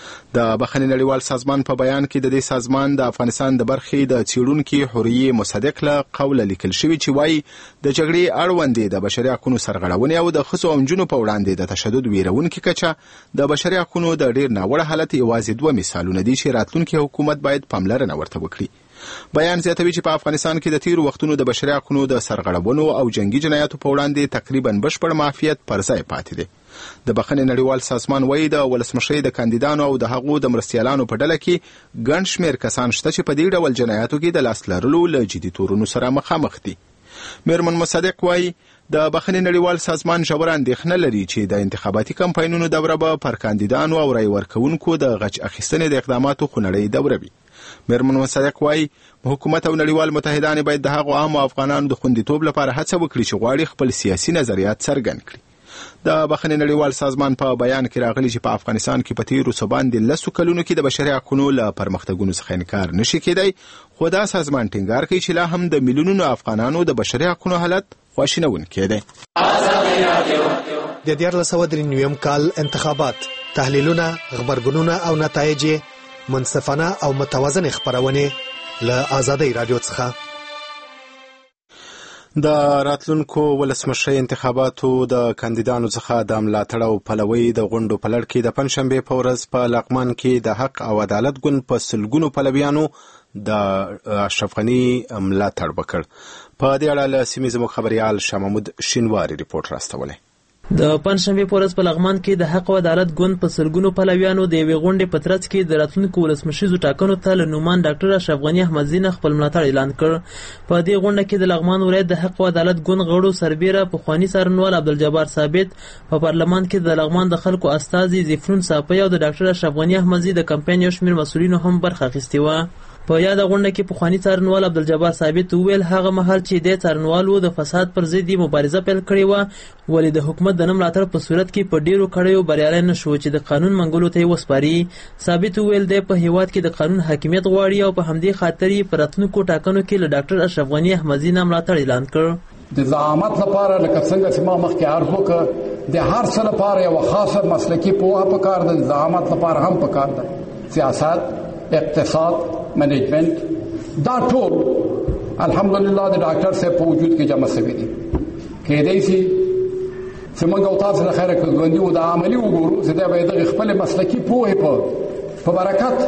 Speaker 2: د بخښنې نړیوال سازمان په بیان کې د دې سازمان د افغانستان د برخې د څېړونکي حوریې مصدق له قوله لیکل شوي چې وایي د جګړې اړوندې د بشري حقونو سرغړونې او د ښځو او نجونو په وړاندې د تشدد ویرونکې کچه د بشري حقونو د ډېر ناوړه حالت یوازې دوه مثالونه دي چې راتلونکي حکومت باید پاملرنه ورته وکړي. بیان زیاتوي چې په افغانستان کې د تیرو وختونو د بشري حقونو د سرغړونو او جنگي جنایاتو په وړاندې تقریبا بشپړ معافیت پر ځای پاتې دی. د بخښنې نړیوال سازمان وایي د ولسمشرۍ د کاندیدانو او د هغو د مرستیالانو په ډله کې ګڼ شمېر کسان شته چې په دې ډول جنایاتو کې د لاس لرلو له جدي تورونو سره مخامخ دي. میرمن مصدق وایي د بخښنې نړیوال سازمان ژوره اندېښنه لري چې د انتخاباتي کمپاینونو دوره به پر کاندیدانو او رای ورکوونکو د غچ اخیستنې د اقداماتو خونړۍ دوره وي. میرمن مصدق وایي حکومت او نړیوال متحدان باید د هغو عامو افغانانو د خوندیتوب لپاره هڅه وکړي چې غواړي خپل سیاسي نظریات څرګند کړي. د بخښنې نړیوال سازمان په بیان کې راغلي چې په افغانستان کې په تیرو څه باندې لسو کلونو کې د بشري حقونو له پرمختګونو څخه انکار نشي کېدی، خو دا سازمان ټینګار کوي چې لا هم د میلیونونو افغانانو د بشري حقونو حالت خواشینونکی دی.
Speaker 16: د دیارلس سوه درې نویم کال انتخابات، تحلیلونه، غبرګونونه او نتایج منصفانه او متوازن خبرونه له آزادۍ رادیو څخه.
Speaker 2: د راتلونکو ولسمشرۍ انتخاباتو د کاندیدانو څخه د ملاتړ او پلوي د غونډو په لړ کې د پنځشنبې په ورځ په لغمان کې د حق او عدالت ګوند په سلګونو پلویانو د اشرف غني ملاتړ وکړ. په دې اړه له سیمې زموږ خبريال شاه محمود شینواری ریپورت راستولی.
Speaker 17: د پنځشنبې په ورځ په لغمان کې د حق او عدالت ګوند په سلګونو پلویانو د یوې غونډې په ترڅ کې د راتلونکو ولسمشریزو ټاکنو ته له نومان ډاکټر اشرف غني احمدزي نه خپل ملاتړ اعلان کړ. په دې غونډه کې د لغمان ولایت د حق او عدالت ګوند غړو سربیره پخواني څارنوال عبدالجبار ثابت، په پارلمان کې د لغمان د خلکو استازي زیفرون صافی او د ډاکټر اشرف غني احمدزي د کمپاین یو شمېر مسؤلینو هم برخه اخیستې وه. په یاده غونډه کې پخواني څارنوال عبدالجبار ثابت وویل هغه مهال چې د څارنوالو د فساد پر ضد مبارزه پیل کړې وه، ولې د حکومت د نه ملاتړ په صورت کې په ډیرو کړیو بریالی نه شو چې د قانون منګولو ته یې وسپاري. ثابت وویل دی په هیواد کې د قانون حاکمیت غواړي او په همدې خاطر یې په راتلونکو ټاکنو کې له ډاکټر اشرف غني احمدزي نه ملاتړ اعلان کړ.
Speaker 18: د زعامت لپاره لکه څنګه چې ما مخکې عرض وکړ د هر څه لپاره یوه خاصه مسلکي پوهه پکار ده، د زعامت لپاره هم پکار ده. سیاست، اقتصاد، منیجمنت، دا ټول الحمدلله د ډاکټر صاحب په وجود کې جمع شوي دي. کېدای شي چې موږ او تاسو د خیره ژوندي و د عملي وګورو چې دا به د خپل مسلکي پوهې په په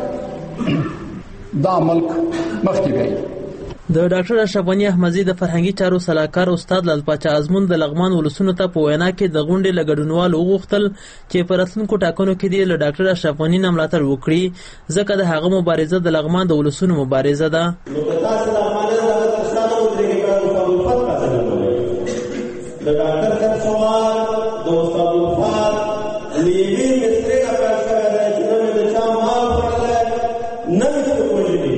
Speaker 18: برکت دا ملک مخکې بیایي.
Speaker 17: د ډاکټر اشرف غني احمدزي د فرهنګي چارو سلاکار استاد لال پاچا ازمون د لغمان ولسونو ته په وینا کې د غونډې له ګډونوالو وغوښتل چې په راتلونکو ټاکنو کې دې له ډاکټر اشرف غني نه ملاتړ وکړي، ځکه د هغه مبارزه د لغمان د ولسونو مبارزه ده.
Speaker 19: نو که تاسو لغمانیان هغه ترسانه ودرېږئ که استاد الفت تاسو نه کوئ د ډاکټر صاحب سوال د استاد الفت له یوې مسترې نه پیل شوی دی چې نه مې د چا مال خوړلی نه مې څه وژلي.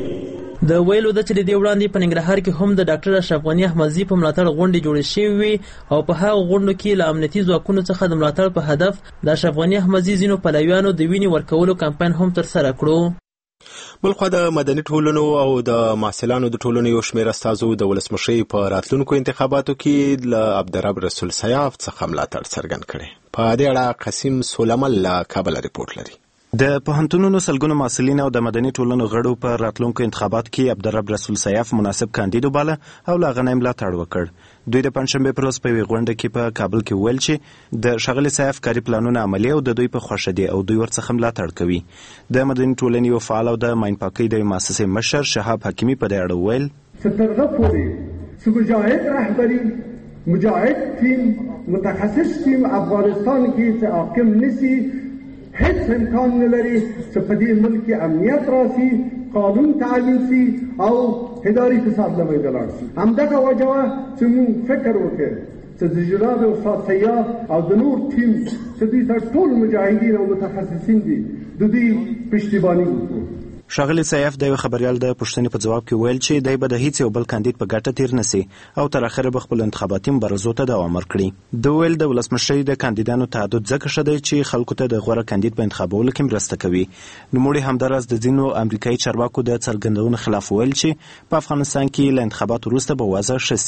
Speaker 17: د ویلو ده چې د دې وړاندې په ننګرهار کې هم د ډاکټر اشرف غني احمدزي په ملاتړ غونډې جوړې شوې وي او په هغو غونډو کې له امنیتي ځواکونو څخه د ملاتړ په هدف د اشرف غني احمدزي ځینو پلویانو د وینې ورکولو کمپاین هم ترسره کړو.
Speaker 2: بلخوا د مدني ټولنو او د محصلانو د ټولنې یو شمېر استازو د ولسمشرۍ په راتلونکو انتخاباتو کې له عبدالرب رسول سیاف څخه ملاتړ څرګند کړی. په دې اړه قسیم سولمل له کابل ریپورت لري.
Speaker 12: د پوهنتونونو سلګونو محصلین او د مدني ټولنو غړو په راتلونکو انتخاباتو کې عبدالرب رسول سیاف مناسب کاندید وباله او له هغه نه ملاتړ وکړ. دوی د پنځشنبې پر ورځ په یوې غونډه کې په کابل کې ویل چې د ښاغلي سیاف کاري پلانونه عملي او د دوی په خوښه دي او دوی ورڅخه ملاتړ کوي. د مدني ټولنې یو فعال او د ماین پاکۍ د مؤسسې مشر شهاب حکیمي په دې اړه ویل
Speaker 20: چې تر هغه پورې چې مجاهد رهبري، مجاهد ټیم، متخصص ټیم افغانستان کې چې حاکم نشي هیڅ امکان نه لري چې په دې ملک کې امنیت راشي، قانون تعلیم شي او اداري فساد له منځه لاړ شي. همدغه وجه وه چې موږ فکر وکړ چې د جناب استاد سیاف او د نور ټیم چې دوی سره ټول مجاهدین او متخصصین دي د دوی پشتیباني وکړو.
Speaker 12: ښاغلي سیاف د یو خبریال د پوښتنې په ځواب کې ویل چې دی به د هیڅ یو بل کاندید په ګټه تیر نسی او تر اخره به خپل انتخاباتي مبارزو ته دوام ورکړي. د ویل د ولسمشرۍ د کاندیدانو تعدد ځکه ښه دی چې خلکو ته د غوره کاندید په انتخابولو کې مرسته کوي. نوموړي همداراز د ځینو امریکایي چارواکو د څرګندونو خلاف ویل چې په افغانستان کې له انتخاباتو وروسته به وضع ښه سي.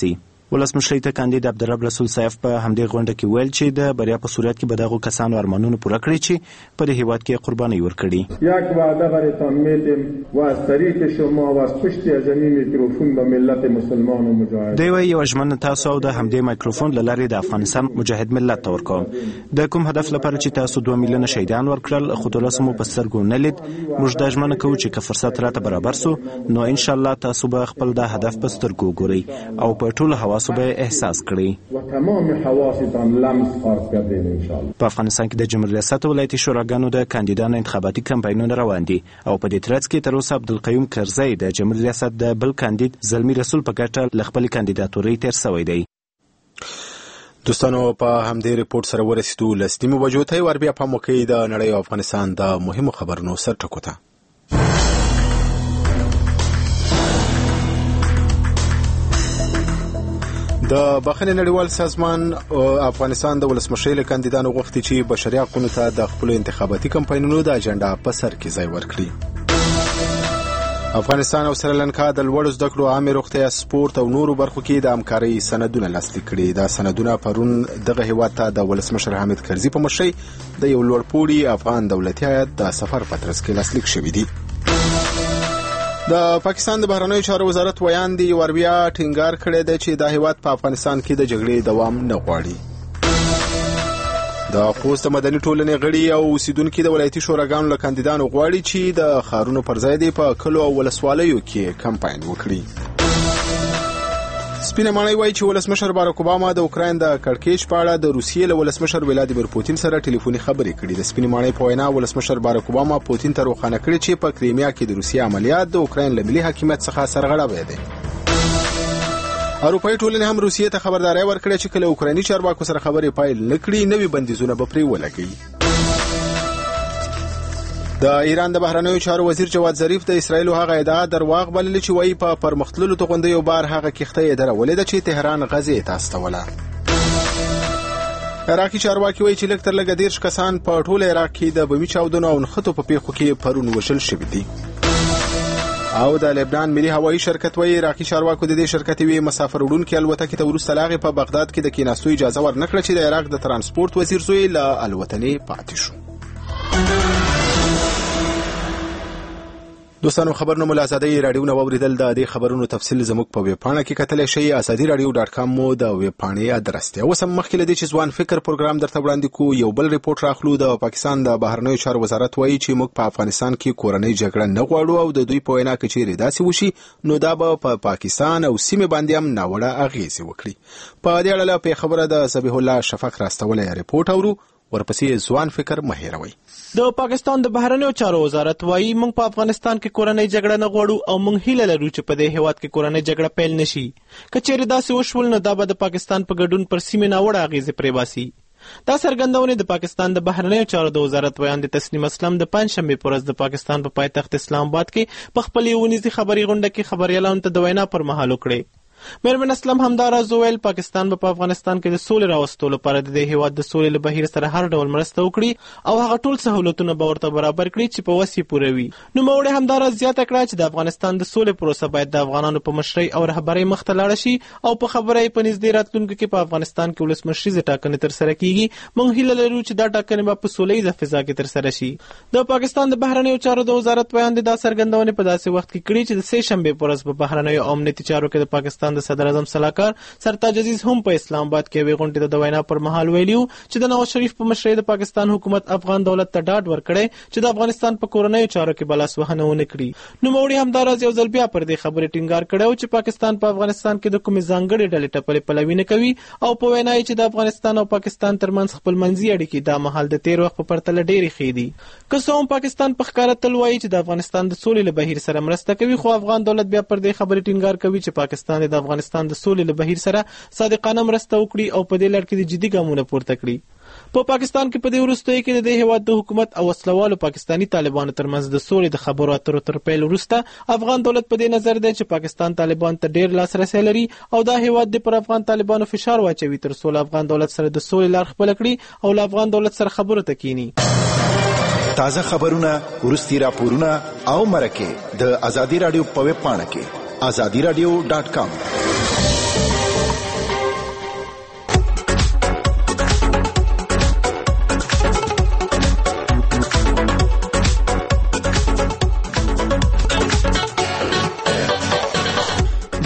Speaker 12: ولسمشر ته کاندید عبدالرب رسول صاحب په همدې غونډه کې ویل چې د بریا په صورت کې به دغو کسانو ارمانونه پوره کړي چې په دې هیواد کې قرباني ورکړي.
Speaker 20: یک وعده براتان میدیم و از طریق شما و از پشت از این میکروفون به ملت مسلمان و مجاهد.
Speaker 12: دوی یو ژمنه تاسو او د همدې میکروفون له لارې د افغانستان مجاهد ملت ته ورکوم. د کوم هدف لپاره چې تاسو دوه میلیونه شهیدان ورکړل خو ترلاسه مو په سترګو نه لید. موږ دا ژمنه کوو چې که فرصت راته برابر سو نو ان شاء الله تاسو به خپل دا هدف په سترګو ګورئ او په ټولو حواسو به احساس کړئ.
Speaker 20: و تمام حواستان لمس خواهد کردین ان شاء الله.
Speaker 12: په افغانستان کې د جمهوریت ریاست ولایتي شوراګانو د کاندیدانو انتخاباتي کمپاینونه روان دي او په دې ترڅ کې تر اوسه عبدالقیوم کرزی د جمهوریت ریاست د بل کاندید زلمی رسول په ګټه له خپلې کاندیداتورۍ تېر سوی دی.
Speaker 2: دوستانو په همدې ریپورت سره ورسېدو لس نیمو بجو ته ور بیا پام وکړئ د نړۍ او افغانستان د مهمو خبرونو سرټکو ته. د بخښنې نړیوال سازمان افغانستان د ولسمشرۍ له کاندیدانو غوښتي چې بشري حقونو ته د خپلو انتخاباتي کمپاینونو د اجنډا په سر کې ځای ورکړي. افغانستان او سریلانکا د لوړو زده کړو عامې روغتیا سپورت او نورو برخو کې د همکارۍ سندونه لاسلیک کړي. دا سندونه پرون دغه هیواد ته د ولسمشر حامد کرزي په مشرۍ د یو لوړپوړي افغان دولتي هیات د سفر په ترڅ کې لاسلیک شوي دي. د پاکستان د بهرنیو چارو وزارت ویاندې وربیا ټینګار کړی دی چې دا هیواد په افغانستان کې د جګړې دوام نه غواړي. د خوست مدني ټولنې غړي او اوسیدونکي د ولایتي شوراګانو له کاندیدانو غواړي چې د ښارونو پر ځای دی په کلو او ولسوالیو کې کمپاین وکړي. سپینه ماڼۍ وایي چې ولسمشر باراک اوباما د اوکراین د کړکېچ په اړه د روسیې له ولسمشر ولادیمیر پوتین سره ټلیفوني خبرې کړې. د سپینې ماڼۍ په وینا ولسمشر باراک اوباما پوتین ته روښانه کړي چې په کریمیا کې د روسیې عملیات د اوکراین له ملي حاکمیت څخه سرغړاوی دی. اروپایي ټولنې هم روسیې ته خبرداری ورکړې چې کله اوکرایني چارواکو سره خبرې پیل نه کړي نوي بندیزونه به پرې ولګوي. د ایران د بهرنیو چارو وزیر جواد ظریف د اسرایل هغه ادعا درواغ بللې چې وایي په پرمختللو توغندیو بار هغه کښته یې درولې ده چې تهران غزې ته استوله. عراقي چارواکي وایي چې لږ تر لږه دېرش کسان په ټول عراق کې د بمي چاودنو او نښتو په پیښو کې پرون وژل شوي دي. او د لبنان ملي هوایي شرکت وایي عراقي چارواکو د دې شرکت یوې مسافر وړونکې الوتکې ته وروسته له هغې په بغداد کې د کېناستو اجازه ورنکړه چې د عراق د ترانسپورت وزیر زوی له الوتنې پاتې شو. دوستانو خبرونه مل ازادي رادیو نو اوریدل د دې خبرونو تفصیل زموږ په ویب پاڼه کې کتلی شئ. ازادي رادیو ډاټ کام مو د ویب پاڼې ادرس دی. اوس هم مخکې له دې چې ځوان فکر پروګرام درته وړاندې کوو یو بل ریپورت راخلو. د پاکستان د بهرنیو چارو وزارت وایي چې موږ په افغانستان کې کورنۍ جګړه نه غواړو او د دوی په وینا که چیرې داسې وشي نو دا به په پاکستان او سیمې باندې هم ناوړه اغېزې وکړي. په دې اړه له پیښوره د ذبیح الله شفق راستولی ریپورت اورو. ورپسې ځوان فکر مه هېروئ.
Speaker 5: د پاکستان د بهرنیو چارو وزارت وایي موږ په افغانستان کې کورنۍ جګړه نه غواړو او موږ هیله لرو چې په دې هیواد کې کورنۍ جګړه پیل نشي. که چیرې داسې وشول نو دا به د پاکستان په ګډون پر سیمې ناوړه اغېزې پرې باسي. دا څرګندونې د پاکستان د بهرنیو چارو د وزارت ویاندې تسنیم اسلم د پنجشنبې په ورځ د پاکستان په پایتخت اسلام آباد کې په خپلې اونیزې خبري غونډه کې خبریالانو ته د وینا پر مهال وکړې. میرمن اسلم همداراز وویل پاکستان به په افغانستان کې د سولې راوستلو لپاره د دې هیواد د سولې له بهیر سره هر ډول مرسته وکړي او هغه ټول سهولتونه به ورته برابر کړي چې په وس یې پوره وي. نوموړې همداراز زیاته کړه چې د افغانستان د سولې پروسه باید د افغانانو په مشرۍ او رهبرۍ مخته لاړه شي او په خبره یې په نږدې راتلونکو کې په افغانستان کې ولسمشریزې ټاکنې ترسره کیږي. موږ هیله لرو چې دا ټاکنې به په سولیزه فضا کې ترسره شي. د پاکستان د بهرنیو چارو د وزارت ویاندې دا څرګندونې په داسې وخت کې کړي چې د سې شنبې په ورځ په بهرنیو او امنیتي چارو کې د پاکستان د صدر اعظم سرتاج عزیز هم په اسلام آباد کې یوې غونډې ته د وینا پر مهال ویلیو چې د نواز شریف په مشرۍ د پاکستان حکومت افغان دولت ته ډاډ ورکړی چې د افغانستان په کورنیو چارو کې به لاسوهنه ونه کړي. نوموړي همداراز یو ځل بیا پر دې خبرې ټینګار کړی چې پاکستان په افغانستان کې د کومې ځانګړې ډلې ټپلې پلوي نه کوي او په وینا یې چې د افغانستان او پاکستان ترمنځ خپلمنځي اړیکې دا مهال د تیر وخت په پرتله ډېرې ښې دي. که څه هم پاکستان په ښکاره تل وایي چې د افغانستان د سولې له بهیر سره مرسته کوي خو افغان دولت بیا پر دې خبرې ټینګار کوي چې پاکستان د افغانستان د سولې له بهیر سره صادقانه مرسته وکړي او په دې لړ کې د جدي ګامونه پورته کړي. په پا پاکستان کې په دې وروستیو کې د دې هیواد د حکومت او وسلوالو پاکستاني طالبانو ترمنځ د سولې د خبرو اترو تر پیل وروسته افغان دولت په دې نظر دی چې پاکستان طالبان ته ډېر لاسرسی لري او دا هیواد د پر افغان طالبانو فشار واچوي تر څو افغان دولت سره د سولې لار خپل کړي او له افغان دولت سره خبرو ته کینی.
Speaker 4: تازه خبرونه ورستي راپورونه او مرکه د ازادي رادیو په ویب پاڼه کې ازادي رادیو ډاټ کام.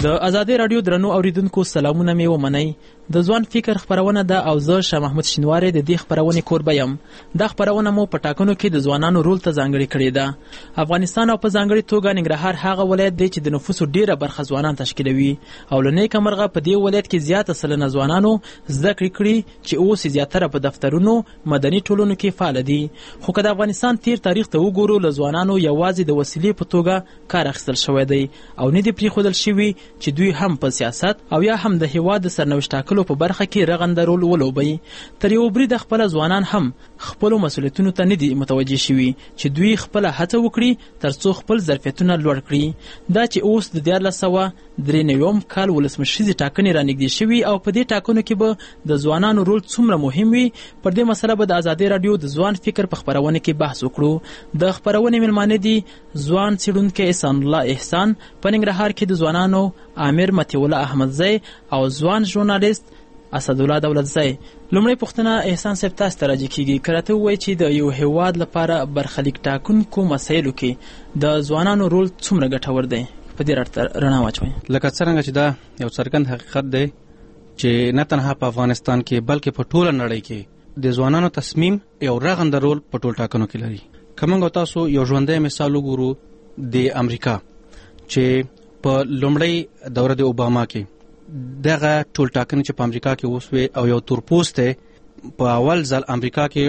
Speaker 17: د ازادي رادیو درنو اوریدونکو سلامونه مې ومنئ. د ځوان فکر خپرونه ده او زه شاه محمود شینواری د دې خپرونې کوربه یم. دا خپرونه مو په ټاکنو کې د ځوانانو رول ته ځانګړې کړې ده. افغانستان او په ځانګړې توګه ننګرهار هغه ولایت دی چې د نفوسو ډیره برخه ځوانان تشکیلوي او له نیکه مرغه په دې ولایت کې زیاته سلنه ځوانانو زده کړې کړي چې اوس زیاتره په دفترونو مدني ټولنو کې فعال دي. خو که د افغانستان تیر تاریخ ته وګورو له ځوانانو یوازې د وسیلې په توګه کار اخیستل شوی دی او نه دي پرېښودل شوي چې دوی هم په سیاست او یا هم د هیواد د سرنوشت ټاکلو په برخه کې رغنده رول ولوبوي. تر یو بریده خپله ځوانان هم خپلو مسؤلیتونو ته نه دي متوجه شوي چې دوی خپله هڅه وکړي تر څو خپل ظرفیتونه لوړ کړي. دا چې اوس د دیارلس سوه درې نویم کال ولسمشریزې ټاکنې رانږدې شوي او په دې ټاکنو کې به د ځوانانو رول څومره مهم وي، پر دې مسله به د ازادي راډیو د ځوان فکر په خپرونه کې بحث وکړو. د خپرونې مېلمانه دي ځوان څېړونکی احسان الله احسان، په ننګرهار کې د ځوانانو امیر مطیع الله احمدزی او ځوان ژورنالیست اسدالله دولتزی. لومړی پوښتنه احسان صاحب تاسو ته راجع کیږي، که راته ووایئ چې د یو هیواد لپاره برخلیک ټاکونکو مسایلو کې د ځوانانو رول څومره ګټور دی، په دې رڼا واچوئ.
Speaker 21: لکه څرنګه چې دا یو څرګند حقیقت دی چې نه تنها په افغانستان کې بلکې په ټوله نړۍ کې د ځوانانو تصمیم یو رغنده رول په ټول ټاکنو کې لري. که موږ تاسو یو ژوندی مثال وګورو د امریکا چې په لومړۍ دوره د اوباما کې دغه ټول ټاکنې چې په امریکا کې وسوې او یو تورپوست په اول ځل امریکا کې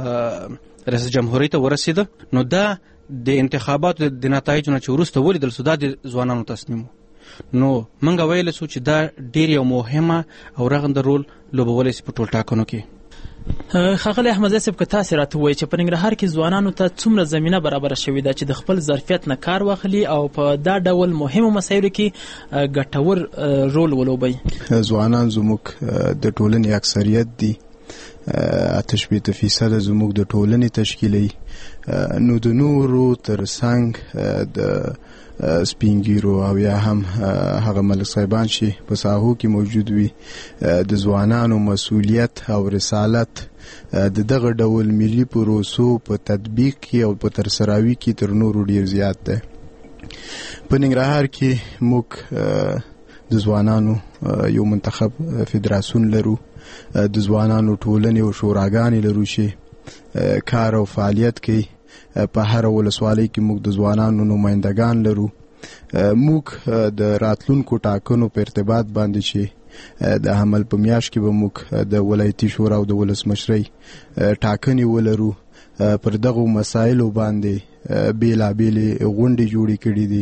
Speaker 21: رئیس جمهوریت ته ورسېده، نو دا د انتخاباتو د نتایجو نه چې وروسته ولیدل سو دا د ځوانانو تصمیم. نو موږ ویلی سو چې دا ډېر یو مهمه او رغنده رول لوبولی سي په ټول ټاکنو کې.
Speaker 17: ښاغلی احمدزی صاحب، که تاسې راته ووایئ چې په ننګرهار کې ځوانانو ته څومره زمینه برابره شوې ده چې د خپل ظرفیت نه کار واخلي او په دا ډول مهمو مسایلو کې ګټور رول ولوبوي؟
Speaker 2: ځوانان زموږ د ټولنې اکثریت دي، اته شپېته فیصده زموږ د ټولنې تشکیلوي. نو د نورو تر څنګ د سپینګیرو او یا هم هغه ملک صاحبان چې په ساحو کې موجود وي، د ځوانانو مسؤلیت او رسالت د دغه ډول ملي پروسو په تطبیق کې او په ترسراوي کې تر نورو ډیر زیات دی. په ننګرهار کې موږ د ځوانانو یو منتخب فدراسیون لرو، د ځوانانو ټولنې او شوراګانې لرو چې کار او فعالیت کوي. په هر ولسوالۍ کې موږ د ځوانانو نمایندګان لرو. موږ د راتلونکو ټاکنو په ارتباط باندې چې د حمل په میاشت کې به موږ د ولایتي شورا او د ولسمشرۍ ټاکنې ولرو. پر دغو مسایلو باندې بیلابیلې غونډې جوړې کړي دي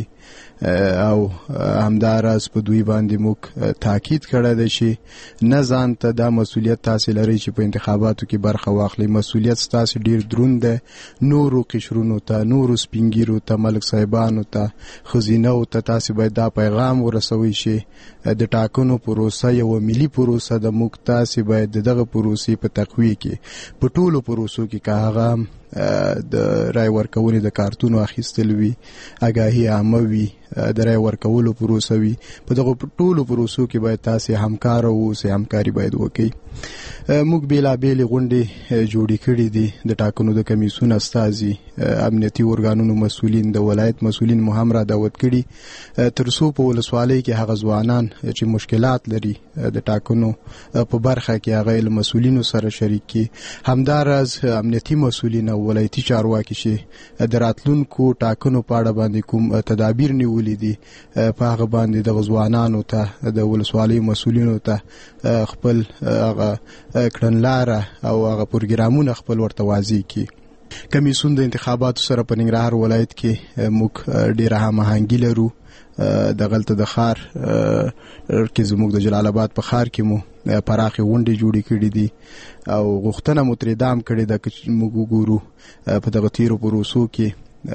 Speaker 2: او همداراز په دوی باندې موږ تاکید کړی دی چې نه ځان ته دا مسؤلیت تاسې لرئ چې په انتخاباتو کې برخه واخلئ. مسؤلیت ستاسې ډیر دروند دی. نورو قشرونو ته، نورو سپینګیرو ته، ملک صاحبانو ته، ښځینهو ته تاسې باید دا پیغام ورسوئ چې د ټاکنو پروسه یوه ملي پروسه ده. موږ تاسې باید د دغه پروسې په تقویه کې په ټولو پروسو کې که هغه د رای ورکونې د کارتونو اخیستل وي، آګاهي عامه وي، د رای ورکولو پروسه وي، په دغو ټولو پروسو کې باید تاسې همکار اوسئ، همکاري باید وکړئ. موږ بیلابیلې غونډې جوړې کړې دي. د ټاکنو د کمیسیون استازي، امنیتي ارګانونو مسؤلین، د ولایت مسؤلین مو هم را دعوت کړي تر څو په ولسوالۍ کې هغه ځوانان چې مشکلات لري د ټاکنو په برخه کې هغه له مسؤلینو سره شریک کړي. همداراز امنیتي مسؤلین او ولایتي چارواکي چې د راتلونکو ټاکنو په اړه باندې کوم تدابیر نیولي دي په هغه باندې د ځوانانو ته، د ولسوالۍ مسؤلینو ته خپل هغه کړنلاره او هغه پروګرامونه خپل ورته واضح کړي. کمیسیون د انتخاباتو سره په ننګرهار ولایت کې موږ ډیره هماهنګي لرو. دغلته د ښار کې زموږ د جلال آباد په ښار کې مو پراخې غونډې جوړې کړي دي او غوښتنه مو ترې دام کړې ده که موږ وګورو په دغه تیرو پروسو کې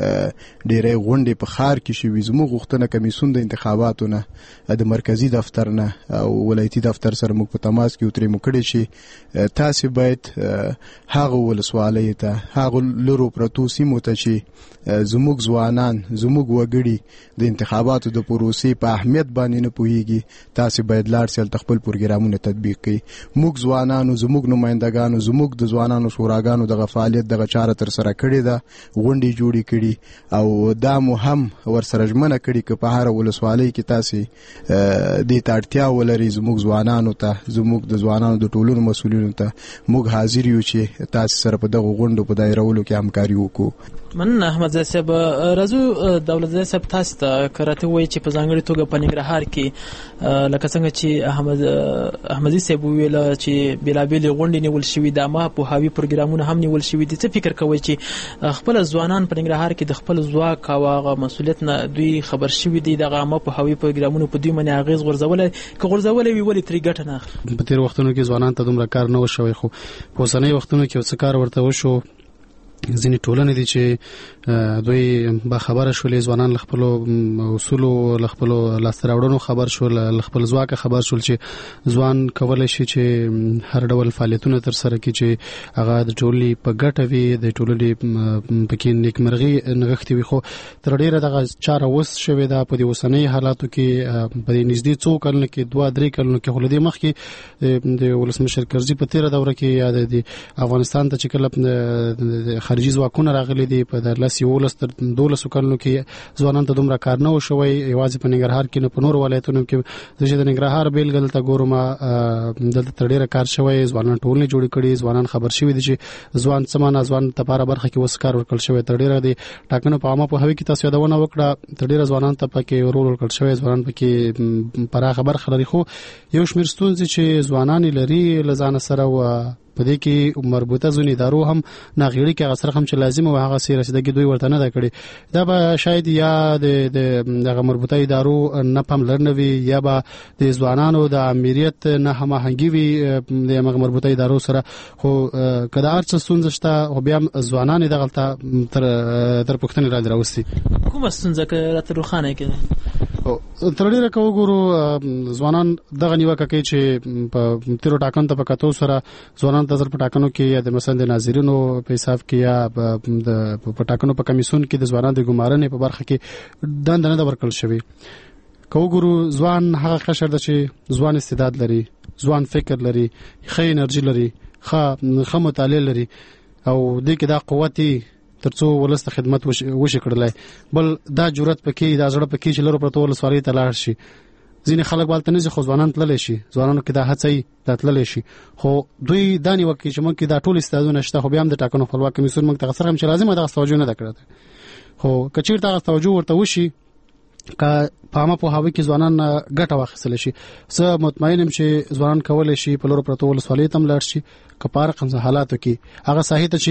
Speaker 2: ډېرې غونډې په ښار کې شوي. زموږ غوښتنه کمیسیون د انتخاباتو نه، د مرکزي دفتر نه او ولایتي دفتر سره موږ په تماس کې وترې مو کړې چې تاسې باید هغه ولسوالیو ته، هغو لرو پرتو سیمو ته چې زموږ ځوانان، زموږ وګړي د انتخاباتو د پروسې په اهمیت باندې نه پوهیږي، تاسې باید لاړ شئ هلته خپل پروګرامونه تطبیق کړئ. موږ ځوانانو، زموږ نمایندګانو، زموږ د ځوانانو شوراګانو دغه فعالیت، دغه چاره تر سره کړې ده، غونډې جوړې کړي
Speaker 1: کړي او دا مو هم ورسره ژمنه کړي که په هر ولسوالۍ کې تاسو دې ته اړتیا ولري زموږ ځوانانو ته زموږ د ځوانانو د ټولنو مسؤلینو ته موږ حاضر یو چې تاسو سره په دغه غونډو په دایرولو کې همکاري وکړو.
Speaker 17: من احمد زاهد صاحب راځو دولت زاهد صاحب تاسو ته کرته وایي چې په ځانګړي توګه په ننګرهار کې لکه څنګه چې احمد احمدي صاحب ویل چې بلابل غونډې نیول شوې د ما په هاوی پروګرامونه هم نیول شوې دي. څه فکر کوي چې خپل ځوانان په ننګرهار کې د خپل ځواک او هغه مسؤلیت نه دوی خبر شوي دي دغه ما په هاوی پروګرامونو په دوی باندې اغیز غورځولای که غورځولای وی ولې تری ګټه نه اخلي؟
Speaker 22: په تیر وختونو کې ځوانان ته دومره کار نه وشوي خو په اوسنۍ وختونو کې څه کار ورته وشو. ځینې ټولنې دي چې دوی با خبره شولې ځوانان له خپلو اصولو له خپلو لاسته راوړنو خبر شول له خپل ځواکه خبر شول چې ځوان کولی شي چې هر ډول فعالیتونه ترسره کړي چې هغه د ټولنې په ګټه وي د ټولنې پکې نیکمرغي نغښتې وي. خو تر ډېره دغه چاره اوس شوې ده په دې اوسنۍ حالاتو کې په دې نږدې څو کلونو کې دوه درې کلونو کې خو له دې مخکې د ولسمشر کرزي په تېره دوره کې یا د افغانستان ته چې کله خارجي ځواکونه راغلي دي په دلس یولس تر دولس کلونو کې ځوانان ته دومره کار نه وشوي یوازې په ننګرهار کې نه په نور ولایتونو کې چې د ننګرهار بیلګه دلته ګورم دلته تر ډېره کار شوی ځوانان ټولنې جوړې کړي ځوانان خبر شوي دي چې ځوان څه معنا ځوان ته په برخه کې اوس کار ورکړل شوی تر ډېره د ټاکنو په عامه په هوی کې تاسو یادونه وکړه تر ډېره ځوانان ته پکې رول ورکړل شوی ځوانان پکې پراخه برخه لري. خو یو شمېر ستونزې چې ځوانان لري له ځان سره و په دې کې مربوطه ځینې ادارو هم ناغېړي کې هغه سره هم چې لازم او هغه سي رسیدګي دوی ورته نه ده کړې دا به شاید یا د دغه مربوطه ادارو نه پاملرنه وي یا به د ځوانانو د امریت نه هماهنګي وي د هغه مربوطه ادارو سره. خو که د هر څه ستونزه شته خو بیا ځوانان دغلته تر تر پوښتنې را راوستي
Speaker 17: کومه ستونزه که راته روښانه کړي
Speaker 22: تر ډېره که وګورو ځوانان دغه نیوکه کوي چې په تیرو ټاکنو ته په کتو سره ځوانان د ځل په ټاکنو کې یا د مثلا د ناظرینو په حساب کې یا د په ټاکنو په کمیسون کې د ځوانانو د ګمارنې په برخه کې دنده نه ورکړل شوی. که وګورو ځوان هغه قشر ده چې ځوان استعداد لري ځوان فکر لري ښه انرژي لري ښه مطالعه لري او دې کې دا قوت ترڅو ولسته خدمت وشي کړلای بل دا جرأت پکې دا زړه پکې چې لرو پرته ولسوالۍ ته لاړ شي. ځینې خلک بالته نه خو ځوانان تللی شي ځوانانو کې دا هڅه دا تللی شي خو دوی دا نیوکه چې موږ کې دا ټول استعدادونه شته خو بیا هم د ټاکنو خپلواک کمیسیون موږ ته سره هم چې لازمه دغه توجه نه ده کړې. خو که چېرته هغه توجه ورته وشي که په عامه پوهاوي کې ځوانان ګټه واخیستلی شي زه مطمئن یم چې ځوانان کولی شي په لرو پرتو ولسوالۍ ته هم لاړ شي که په هر قسم حالاتو کې هغه ساحې ته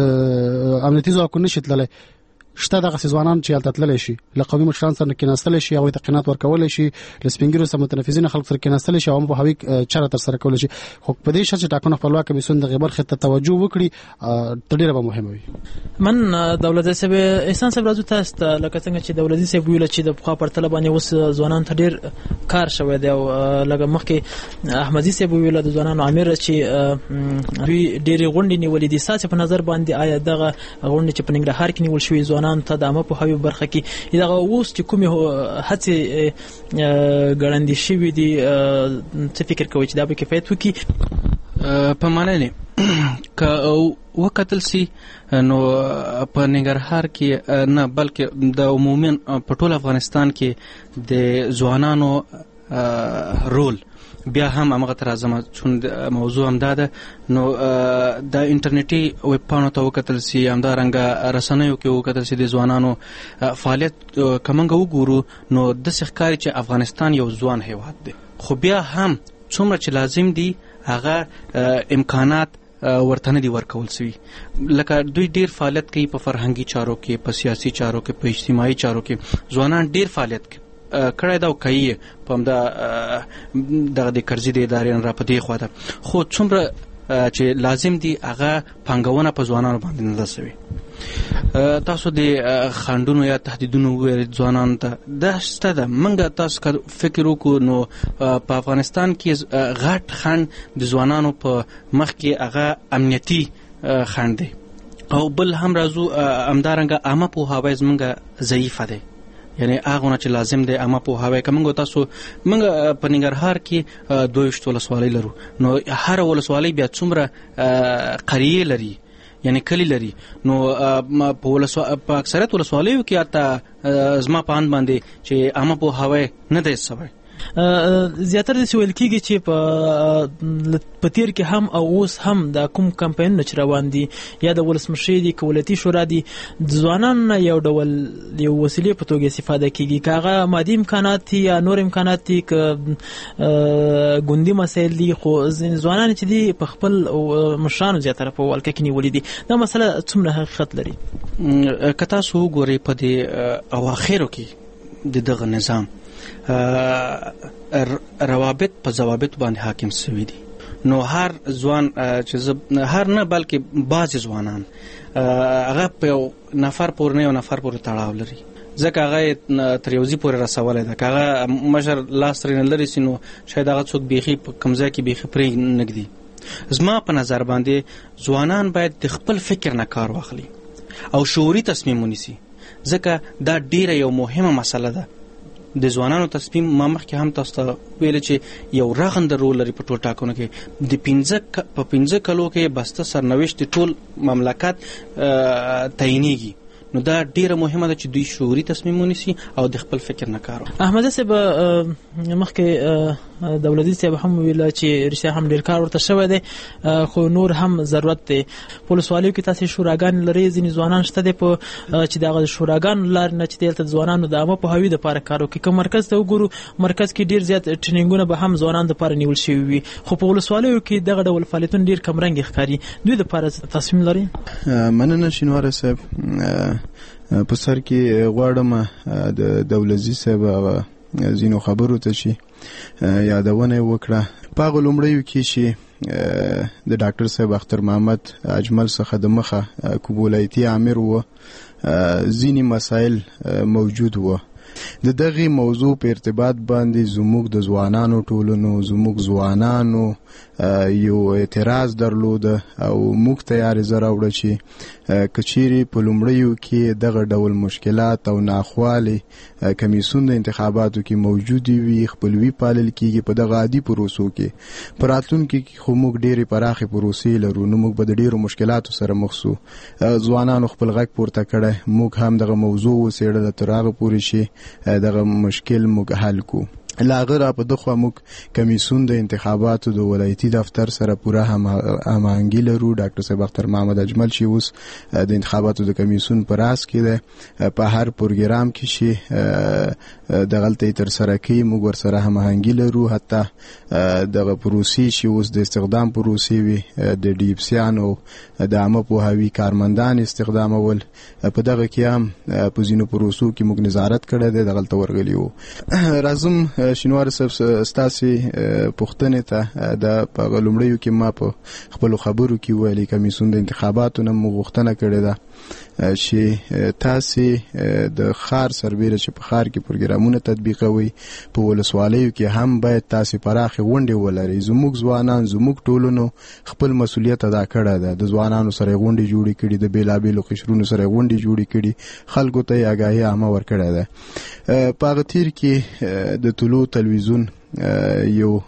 Speaker 22: چې امنیتي ځواکونه نشي تللی شته دغه ځوانان چې هلته تللی شي له قومي مشران سره کېناستلی شي هغوی ته قناعت ورکولی شي له سپین ږیرو سره متنفذینه خلک سره کېناستلی شي عامه پوهاوي چاره ترسره کولی شي. خو په دې شرط چې ټاکنو خپلواک کمیسیون دغې برخې ته توجه وکړي تر ډېره به مهمه وي.
Speaker 17: من دولت صاحب احسان صاحب راځو تاسو ته لکه څنګه چې دولتي صاحب ویل چې د پخوا پرتله باندې اوس ځوانان ته ډېر کار شوی دی او لکه مخکې احمدي صاحب ویل د ځوانانو امیر چې دوی ډېرې غونډې نیولې دي ستاسو په نظر باندې آیا دغه غونډې چې په ننګرهار کې نیول شوي ځوانانو ته د عامه پوهاوي برخه کې دغه اوس چې کومې هڅې ګړندې شوي دي څه فکر کوئ چې دا به کفایت وکړي؟
Speaker 21: په مننې که وکتل سي نو په ننګرهار کې نه بلکې د عموماً په ټول افغانستان کې د ځوانانو رول بیا هم هغه تر اعظم چون موضوع هم ده نو د انټرنیټي ویب پاڼو ته وکتل سي همدا رنګه رسنیو کې وکتل سي د ځوانانو فعالیت کومنګ وګورو نو د ښکاری چې افغانستان یو ځوان هیواد دی خو بیا هم څومره چې لازم دي هغه امکانات ورته نه دي ورکول سوي لکه دوی ډیر فعالیت کوي په فرهنګي چارو کې په سیاسي چارو کې په اجتماعي چارو کې ځوانان ډیر فعالیت کوي کړای دا کوي په همدا دغه د کرزي د ادارې را پدې خو ده خو څومره چې لازم دي هغه پنګونه په ځوانانو باندې نه رسوي. تاسو د خاندونو یا تهدیدونو ویل ځوانانو ته دا شته ده منګه تاسو که فکر وکړو نو په افغانستان کې غټ خاند د ځوانانو په مخ کې هغه امنیتي خاند دی او بل هم راځو همدارنګه عامه پوهاوی زمونږ ضعیفه دی یعنی هغه چې لازم دی عامه پوهاوی کومنګ تاسو منګه په ننګرهار کې دوه ویشت ولسوالۍ لرو نو هر ولسوالۍ بیا څومره قریه لري یعنی کلی لري نو په ولسو په اکثریت ولسوالیو کې اته زما په اند باندې چې عامه په هوای نه دی سوی.
Speaker 17: زیاتره د سویل کېږي چې په په تیر کې هم او اوس هم د کوم کمپاینونه چې روان دي یا د ولسمشرۍ دي ولایتي شورا دي د ځوانانو نه یو ډول یو وسیلې په توګه استفاده کېږي، که هغه مادي امکانات دي یا نور امکانات دي که ګوندي مسایل دي، خو ځوانان چې دي په خپل مشرانو زیاتره په ولکه کې نیولي دي. دا مسله څومره حقیقت لري؟
Speaker 21: که تاسو وګورئ په دې اواخرو کې د دغه نظام روابط په ضوابط باندې حاکم شوي دي، نو هر ځوان چې هر نه بلکې بعضې ځوانان هغه په یو نفر پورې نه یو نفر پورې تړاو لري، ځکه هغه تر یو ځای پورې رسولی ده. که هغه مشر لاس ترې نه لرې سي نو شاید هغه څوک بیخي په کوم ځای کې بیخي پرې نږدي. زما په نظر باندې ځوانان باید د خپل فکر نه کار واخلي او شعوري تصمیم ونیسي، ځکه دا ډیره یو مهمه مسله ده. د ځوانانو تصمیم ما مخکې هم تاسو ته ویل چې یو رغنده رول لري په ټول ټاکنو کې. د پنځه په پنځه کلو کې بسته سرنوشت ټول مملکت تعینېږي، نو دا ډیره مهمه ده چې دوی شعوري تصمیم ونیسي او د خپل فکر نه کار واخلي.
Speaker 17: احمد صاحب مخکې دولتي صاحب هم ویل چې رښتیا هم ډیر کار ورته شوی دی، خو نور هم ضرورت دی. په ولسوالیو کې تاسې شوراګانې لرئ، ځینې ځوانان شته دی په چې دغه شوراګانو لارې نه چې دلته ځوانانو د عامه پوهاوي دپاره کار وکړي. که مرکز ته وګورو، مرکز کې ډیر زیات ټرینینګونه به هم ځوانانو دپاره نیول شوي وي، خو په ولسوالیو کې دغه ډول فعالیتونه ډیر کمرنګې ښکاري. دوی دپاره تصمیم لري؟
Speaker 1: مننه شینواره صاحب. په سر کې غواړم د دولتي صاحب ځینو خبرو ته چې یادونه وکړه. په هغه لومړیو کې چې د ډاکټر صاحب اختر محمد اجمل څخه د مخه کوم ولایتي امیر و، ځینې مسایل موجود و. د دغه موضوع په ارتباط باندې زموږ د ځوانانو ټولنو زموږ ځوانانو یو اعتراض درلوده او موږ تیار زره وړه چې کچيري په لومړیو کې دغه ډول مشکلات او ناخوالي کمیسون د انتخاباتو کې موجود وي، خپلوي پالل کېږي په دغه عادي پروسو کې. په راتلونکي کې خو موږ ډېرې پراخې پروسې لرو، نو موږ به د ډېرو مشکلاتو سره مخ سو. ځوانانو خپل غږ پورته کړی، موږ هم دغه موضوع وڅېړله تر هغه پورې چې دغه مشکل موږ حل کو. لاغه را په دغه موږ کمیسون د انتخاباتو د ولایتي دفتر سره پوره هماهنګي لرو. ډاکټر صاحب اختر محمد اجمل چې اوس د انتخاباتو د کمیسون پر راس کې ده، په هر پروګرام کې چې د غلطۍ تر سره کوي موږ ورسره هماهنګي لرو. حتی دغه پروسې چې اوس د استخدام پروسې وي، د ډیپسیانو د عامه پوهاوي کارمندان استخدامول، په دغه کې هم په ځینو پروسو کې موږ نظارت کړی دی، د غلطه ورغلي وو. راځم شینوار صاحب ستاسې پوښتنې ته. د په لومړیو کې ما په خپلو خبرو کې ویلي کمیسون د انتخاباتو نه موږ غوښتنه کړې ده چې تاسې د ښار سربیره چې په ښار کې پروګرامونه تطبیقوي، په ولسوالیو کې هم باید تاسې پراخې غونډې ولرئ. زموږ ځوانان زموږ ټولنو خپل مسؤلیت ادا کړی ده، د ځوانانو سره غونډې جوړې کړي، د بیلابیلو قشرونو سره غونډې جوړې کړي، خلکو ته یې آګاهي عامه ورکړې ده. په هغه تیر کې د طلوع تلویزیون یو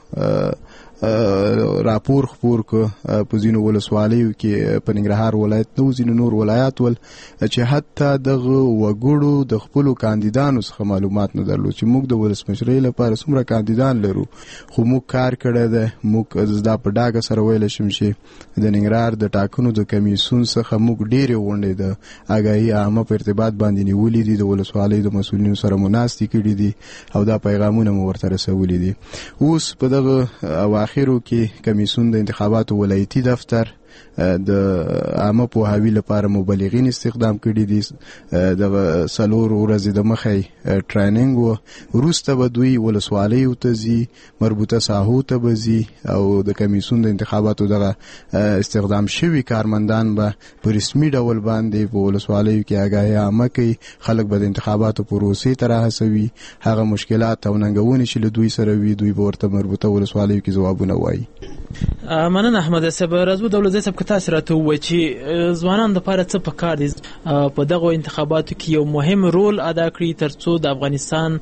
Speaker 1: راپور خپور کو په ځینو ولسوالیو کې په ننګرهار ولایت نو ځینو نور ولایات ول چې حتی دغه وګړو د خپل کاندیدانو څخه معلومات نه درلود چې موږ د ولسمشرۍ لپاره څومره کاندیدان لرو، خو موږ کار کړی دی. موږ زدا په ډاګه سره ویل شم چې د ننګرهار د ټاکنو د کمیسون څخه موږ ډېرې غونډې د آګاهي عامه په ارتباط باندې نیولې دي، د ولسوالۍ د مسؤلینو سره مناستې کړي دي او دا پیغامونه مو ورته رسولي دي. اوس په دغه اواخرو کې کمیسون د انتخاباتو ولایتي دفتر د عامه پوهاوي لپاره مبلغین استخدام کړي دي. د سلور ورځې د مخې ټریننګ و، وروسته به دوی ولسوالیو ته ځي، مربوطه ساحو ته به ځي او د کمیسون د انتخاباتو دغه استخدام شوي کارمندان به په رسمي ډول باندې په ولسوالیو کې آګاهي عامه کوي. خلک به د انتخاباتو پروسې ته راهڅوي، هغه مشکلات او ننګونې چې له دوی سره وي دوی به ورته مربوطه ولسوالیو کې ځوابونه وایي.
Speaker 17: مننه احمد صاحب. راځو دولت صاحب که تاسو راته ووایئ چې ځوانانو دپاره څه پکار دي په دغو انتخاباتو کې یو مهم رول ادا کړي تر څو د افغانستان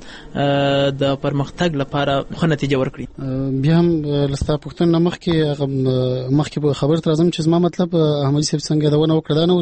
Speaker 17: د پرمختګ لپاره ښه نتیجه ورکړي؟
Speaker 22: بیا هم له ستا پوښتنې نه مخکې مخکې خبرې ته راځم چې زما مطلب احمدي صاحب څنګه یادونه وکړه دا نه و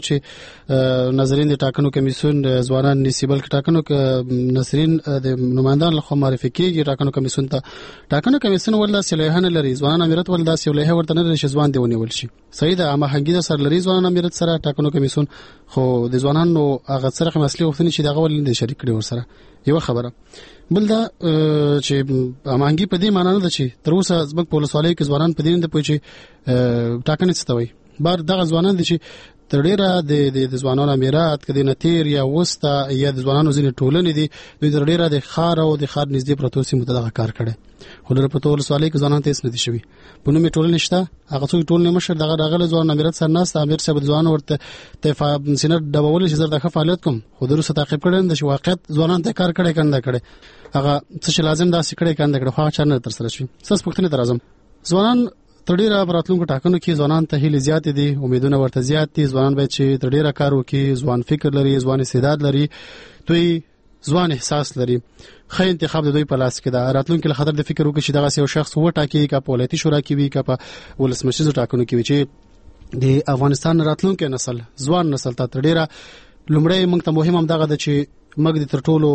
Speaker 22: چې ناظرین د ټاکنو کمیسیون ځوانان نیسي بلکې ټاکنو ناظرین د نمایندان لخوا معرفي کېږي ټاکنو کمیسیون ته. ټاکنو کمیسیون ول داسې لایحه نه لري، ځوانان امیرت ول داسې یو لایحه ورته نه لري چې ځوان دې ونیول شي. صحیح ده، هماهنګي سره لري ځوانان امیرت سره ټاکنو کمیسیون، خو د ځوانانو هغه سره کوم اصلي غوښتنې چې دغه ول نه شریک کړي ورسره. یو خبره بل دا چې هماهنګي په دې معنی نه ده چې تر اوسه زموږ په ولسوالۍ کې ځوانان په دې نه پوه چې ټاکنې څه ته وایي. بار دغه ځوانان دي چې تر ډیره د د ځوانانو امیرات کدي نتیر یا وستا یا د ځوانانو ځینې ټولنې دي دوی تر ډیره د خار او د خار نږدې پروتو سیمو ته دغه کار کړي، خو در په ټول سوالي کې ځوانان تیس نه دي شوی په نومي ټولنې شته. هغه څو ټولنې مشر دغه دغه ځوان امیرات سره ناست امیر صاحب ځوان ورته ته سینر ډبول چې زر دغه فعالیت کوم خو دروسه تعقیب کړي د واقعیت ځوانان ته کار کړي کنده کړي هغه څه لازم دا سکړي کنده کړي خو چا نه تر سره شي. ساس پښتنه درازم ځوانان تړيره براتلونکو ټاکنو کې ځوانان ته هیله زیات دي، امیدونه ورته زیات دي. ځوانان باید چې تړيره کار وکړي، ځوان فکر لري، ځوان استعداد لري، دوی ځوان احساس لري. خې انتخاب د دوی په لاس کې ده. راتلونکو له خطر د فکر وکړي چې دغه یو شخص و ټاکي کا په ولایتي شورا کې وي کا په ولسمشر ټاکنو کې وي چې د افغانستان راتلونکو نسل ځوان نسل ته تړيره لومړی موږ ته مهم هم دغه د چې موږ د ترټولو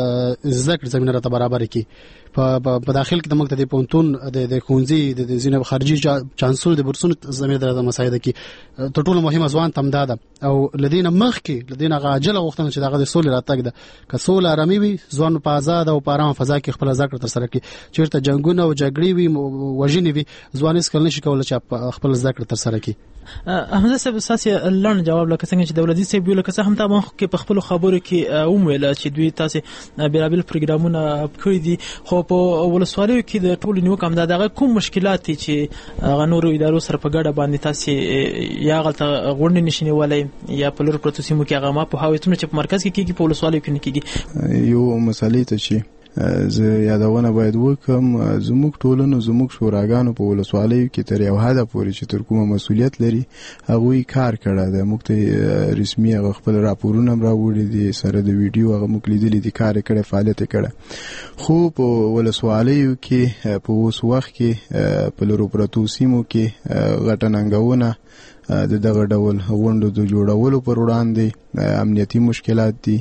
Speaker 22: ذکر زمينه راته برابر کی په داخل کې د موږ ته د پونتون د خونځي د زینب خارجي چانسول د برسون زمينه د مسایده کی ترټولو مهمه ځوان تمدا ده او لدينا مخ کې لدينا غاجله وختونه چې دغه د سولې راتګ ده که سول آرامي وي ځوان په آزاد او په آرام فضا کې خپل ذکر تر سره کی چیرته جنگونه او جګړې وي وژنې وي ځوان هیڅ کله نشي کولای چې خپل ذکر تر سره کی.
Speaker 17: احمد صاحب ساسي لړن جواب لکه څنګه چې دولتي صاحب ویل که څه هم تاسو کې په خپل خبرو کې ومویل چې دوی تاسو بیرابل پروګرامونه کړی دي، خو په ولسوالیو کې د ټولو نیو کم دغه کوم مشکلات چې غنورو ادارو سره په ګډه باندې تاسو یا غلطه غونډې نشینی ولای یا په لور پروتوسیمو کې هغه ما په هاویتونه چې په مرکز کې کېږي په ولسوالیو کې نه کېږي.
Speaker 1: یو مسالې ته چې زه یادونه باید وکم زموږ ټولنو زموږ شوراګانو په ولسوالیو کې تر یو حد پورې چې تر کومه مسولیت لري هغه کار کړه ده. موږ ته رسمي هغه خپل راپورونه راوړي دي سره د ویډیو هغه موږ لیدلې دي کار کړه فعالیت کړه، خو په ولسوالیو کې په اوس وخت کې په لورو پروتو سیمو کې غټننګونه د دغه ډول غونډو د جوړولو پر وړاندې امنیتي مشکلات دي.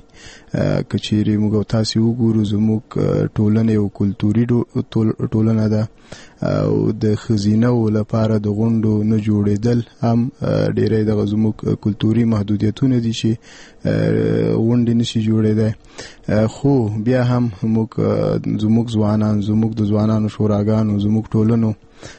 Speaker 1: کچېری موږ تاسو وګورو زموږ ټولنه او کلتوري ټولنه ده او د خزینه لپاره د غونډو نه جوړېدل هم ډېرې د زموږ کلتوري محدودیتونه دي چې غونډې نشي جوړېدای. خو بیا هم موږ زموږ ځوانان زموږ د ځوانانو شوراګانو زموږ ټولنو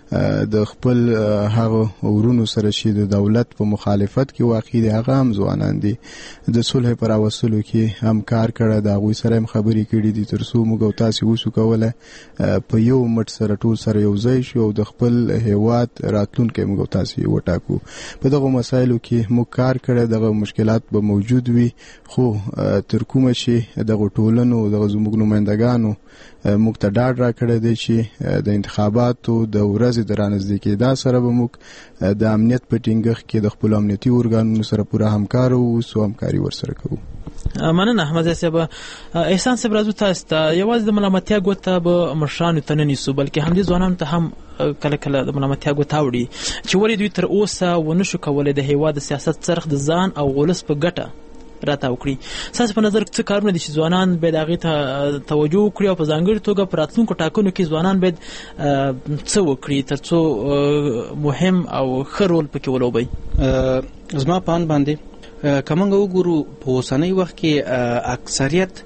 Speaker 1: د خپل هغه ورونو سره چې د دولت په مخالفت کې واقع دي هغه هم ځوانان دي د صلح پر اوسلو کې هم کار کړه، دا غوي سره هم خبرې کړې دي تر څو موږ تاسو وسو کوله په یو مټ سره ټول سره یو ځای شو د خپل هیواد راتلونکي موږ تاسو وټاکو. په دغه مسایلو کې موږ کار کړه، دغه مشکلات به موجود وي، خو تر کومه چې دغه ټولنو دغه زموږ نمائندګانو موږ ته ډاډ را کړی دی چې د انتخاباتو د ورځې د رانږدې کېدا سره به موږ د امنیت په ټینګښت کې د خپل امنیتي ارګانونو سره پوره همکار اوسو، همکاري ورسره کوو.
Speaker 17: مننه احمد صاحب. احسان صاحب راځو تاسو ته یوازې د ملامتیا ګوته به مشرانو ته نه نیسو بلکې هم دي ځوانانو ته هم کله کله د ملامتیا ګوته وړي چې ولې دوی تر اوسه ونه شو کولای د هیواد د سیاست څرخ د ځان او ولس په ګټه راته وکړي. ساس په نظر څه کارونه دي چې ځوانان باید هغه ته توجه وکړي او په ځانګړي توګه په راتلونکو ټاکنو کې ځوانان باید څه وکړي ترڅو مهم او ښه رول پکې ولوبي؟
Speaker 21: زما په ان باندې کومنګ وګورو په اوسنۍ وخت کې اکثریت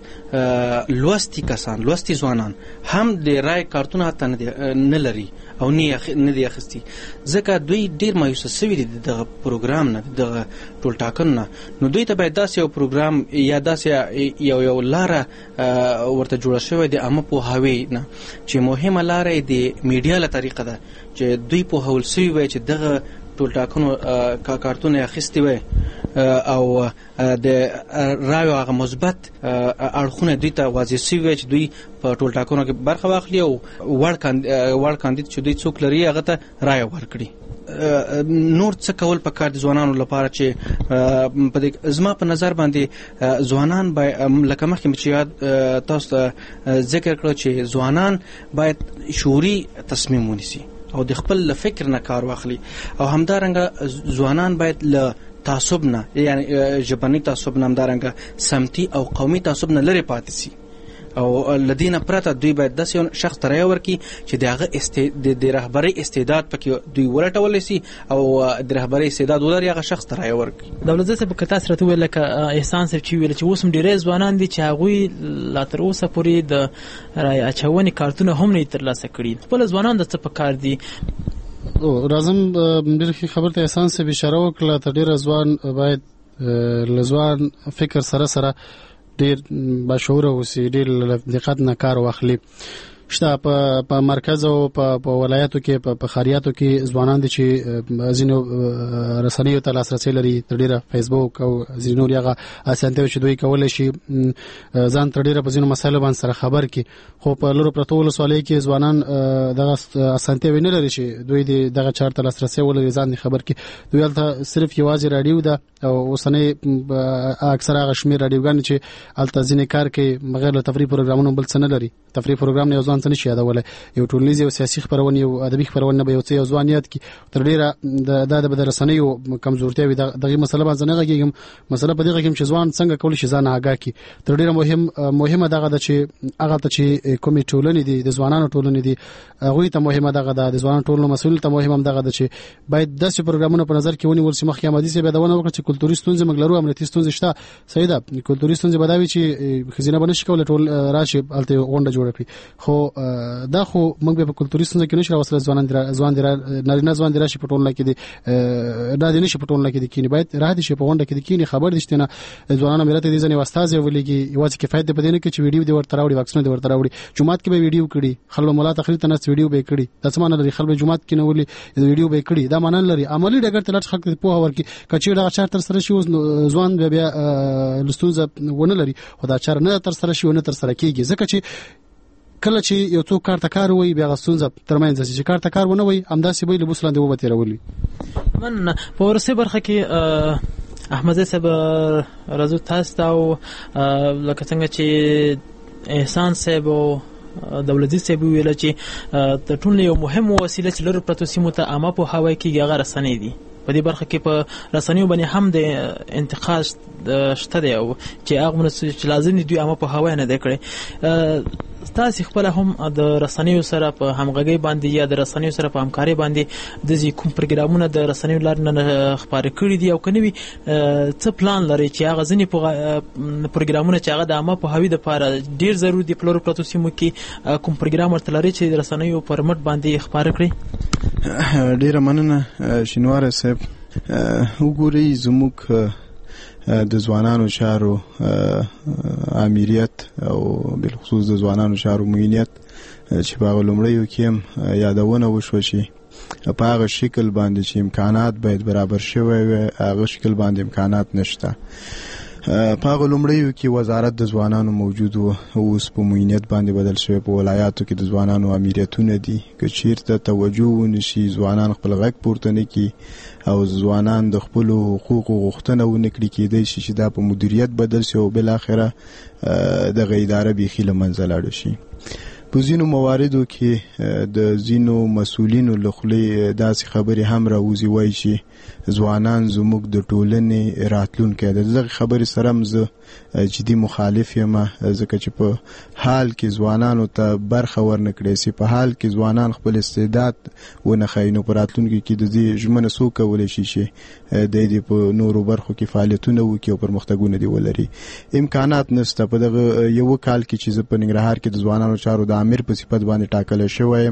Speaker 21: لوستي کسان لوستي ځوانان هم د رای کارتونه ته نه لري او نه نه دی اخستي ځکه دوی ډیر مایوسه شوي دي د پروګرام نه د ټول ټاکنه. نو دوی ته باید داسې یو پروګرام یا داسې یو یو لاره ورته جوړه شوې د عامه پوهاوی نه چې مهمه لاره د میډیا له طریقه ده چې دوی په هول سوي وي چې دغه ټول ټاکنو کارتونه اخیستي وي او د رایو هغه مثبت اړخونه دوی ته واضح شوي چې دوی په ټول ټاکنو کې برخه واخلي او وړ کاندید چې دوی څوک لري هغه ته رای ورکړي. نور څه کول پکار دي ځوانانو لپاره چې په دې زما په نظر باندې ځوانان باید لکه مخکې چې یاد تاسو ته ذکر کړو چې ځوانان باید شعوري تصمیم ونیسي او د خپل فکر نه کار واخلي او همدارنګه ځوانان باید له تعصب نه یعنی ژبني تعصب نه همدارنګه سمتي او قومي تعصب نه لرې پاتې سي او لدينا پرته دوی باید داسې یو شخص ته رایه ورکړي چې د هغه د رهبرۍ استعداد پکې دوی ولټولی سي او د رهبرۍ استعداد ولري هغه شخص ته رایه ورکړي.
Speaker 17: دولت صاحب که تاسو راته وویل لکه احسان صاحب چې ویل چې اوس هم ډېری ځوانان دي چې هغوی لا تر اوسه پورې د رایه اچونې کارتونه هم نه ترلاسه کړي. خپل ځوانان د څه پکار دي؟
Speaker 22: راځم ډېر خبر ته احسان صاحب اشاره وکړه ته ډېر ځوان باید له ځوان فکر سره سره ډیر بشعور اوسي ډیر دقت نه کار واخلي. شته په مرکز او په ولایتو کې په خاریاتو کې ځوانان دي چې ځینو رسنیو ته لاسرسي لري تر ډیره فیسبوک او ځینو یغه اسانتیو چې دوی کولای شي ځان تر ډیره په ځینو مسایلو باندې سره خبر کی خو په لورو پروتول سوالي کې ځوانان دغه اسانتیو نه لري چې دوی دغه چارت لاسرسي ولري ځان خبر کی. دوی ته صرف یوازې رادیو ده او اوسنۍ اکثره هغه شمیر رادیوګان چې الته ځینې کار کوي بغیر له تفریح پروګرامونو بل څه نه لري. تفریح پروګرام نه ځوان څه نشي یادولای یو ټولنیز او سیاسي خبرونه او ادبي خبرونه به یو څه ځوانیت کی تر ډیره د د رسنیو کمزورتیا وي دغه مسله باندې نه غږیږم. مسله په دغه کې چې ځوان څنګه کولی شي ځان آگاه کی تر ډیره مهم مهمه دغه د چې هغه ته چې کومې ټولنې دي د ځوانانو ټولنې دي هغه ته مهمه دغه د ځوانانو ټولنو مسؤل ته مهمه دغه د چې باید داسې پروګرامونه په نظر کې ونیول شي. مخکې آمدي سي به دا ونه وکړي چې کلتوري ستونزې مګلرو امنیتي ستونزې شته صحیح ده. کلتوري ستونزې بداوي چې خزینه بنشي کول ټول راشي الته غونډه جوړ کړي خو دا خو موږ په کلتوري ستونزې کې نشو راوستل. ځوانان ځوان دي نه ځوان دي راشي په ټولنه کې دي دا دي نشي په ټولنه کې دي کینی باید راځي شي په غونډه کې دي کینی خبر دي شته نه ځوانان ملت دي ځنې واستاز ولېږي یوازې کفایت په دې نه کې چې ویډیو دی ورته راوړي واکسونه دی ورته راوړي جمعات کې به ویډیو کړي خلک مولا تقریر ته نه ویډیو به کړي د څه معنی لري خلک جمعات کې نه ولي ویډیو به کړي دا معنی لري عملی ډګر ته لټ خلک په اور کې کچې دا چار تر سره شي ځوان بیا لستونزه ونه لري خدای چار نه تر سره شي ونه تر سره کېږي ځکه چې کله چې یو څوک کار ته کار وي بیا غسونځه ترمنځ چې کار ته کار ونه وي همداسې به له بوسلاندې وبته راولي.
Speaker 17: من په ورسې برخه کې احمد صاحب راځو تاسو او لکه څنګه چې احسان صاحب او دولتي صاحب ویل چې د ټول یو مهم وسیله چې لري پروتو سیمو ته عامه په هوا کې هغه رسنۍ دي. په دې برخه کې په رسنیو باندې هم د انتقاد شته دی او چې هغه چې لازم دي دوی عامه په هوا نه دی کړی. تاسو خپل هم د رسنیو سره په همغږي باندې یا د رسنیو سره په همکاري باندې د کوم پروګرامونه د رسنیو لار نه خبرې کړې دي او کني څه پلان لري چې هغه ځنی پروګرامونه چې هغه د عامه په هوی د لپاره ډیر ضروري دي په لور پروتو سیمو کې کوم پروګرام ورته لري چې د رسنیو پر مټ باندې خبرې کړي؟
Speaker 1: ډیره مننه شینوار صاحب. وګورئ زموږ د ځوانانو شهرو امریت او بالخصوص د ځوانانو شهرو معینیت چې په لومړیو کې هم یادونه وشو چې په هغه شکل باندې چې امکانات باید برابر شوی وي هغه شکل باندې امکانات نشته. په هغه لومړیو کې وزارت د ځوانانو موجود و اوس په معینیت باندې بدل شوی. په ولایاتو کې د ځوانانو امیریتونه دي که چیرته توجه ونشي ځوانان خپل غږ پورته نه کړي او ځوانان د خپل حقوقو غوښتنه ونه کړي کېدای شي چې دا په مدیریت بدل شي او بل اخره د اداره بیخي له منځه لاړ شي. په ځینو مواردو کې د ځینو مسؤلینو له خولې داسې خبرې هم راوځي وایي چې ځوانان زموږ د ټولنې راتلونکی دی. دغه خبرې سره هم زه جدي مخالف یم ځکه چې په حال کې ځوانانو ته برخه ورنکړی سي په حال کې ځوانان خپل استعداد ونه ښایي نو په راتلونکي کې د دې ژمنه څوک کولی شي چې دی دې په نورو برخو کې فعالیتونه وکړي او پرمختګونه دې ولري. امکانات نشته. په دغه یو کال کې چې زه په ننګرهار کې د ځوانانو چارو د آمر په صفت باندې ټاکل شوی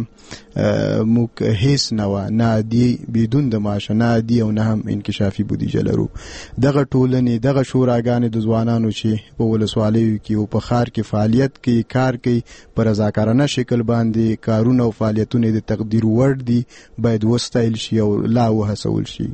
Speaker 1: موږ هیڅ نه و نه عادي بدون د معاش نه عادي او نه هم انکشافي بودیجه لرو. دغه ټولنې دغه شوراګانې د ځوانانو چې په ولسوالیو کې او په ښار کې فعالیت کوي کار کوي په رضاکارانه شکل باندې کارونه او فعالیتونه د تقدیر وړ دي باید وستایل شي او لا وهڅول شي.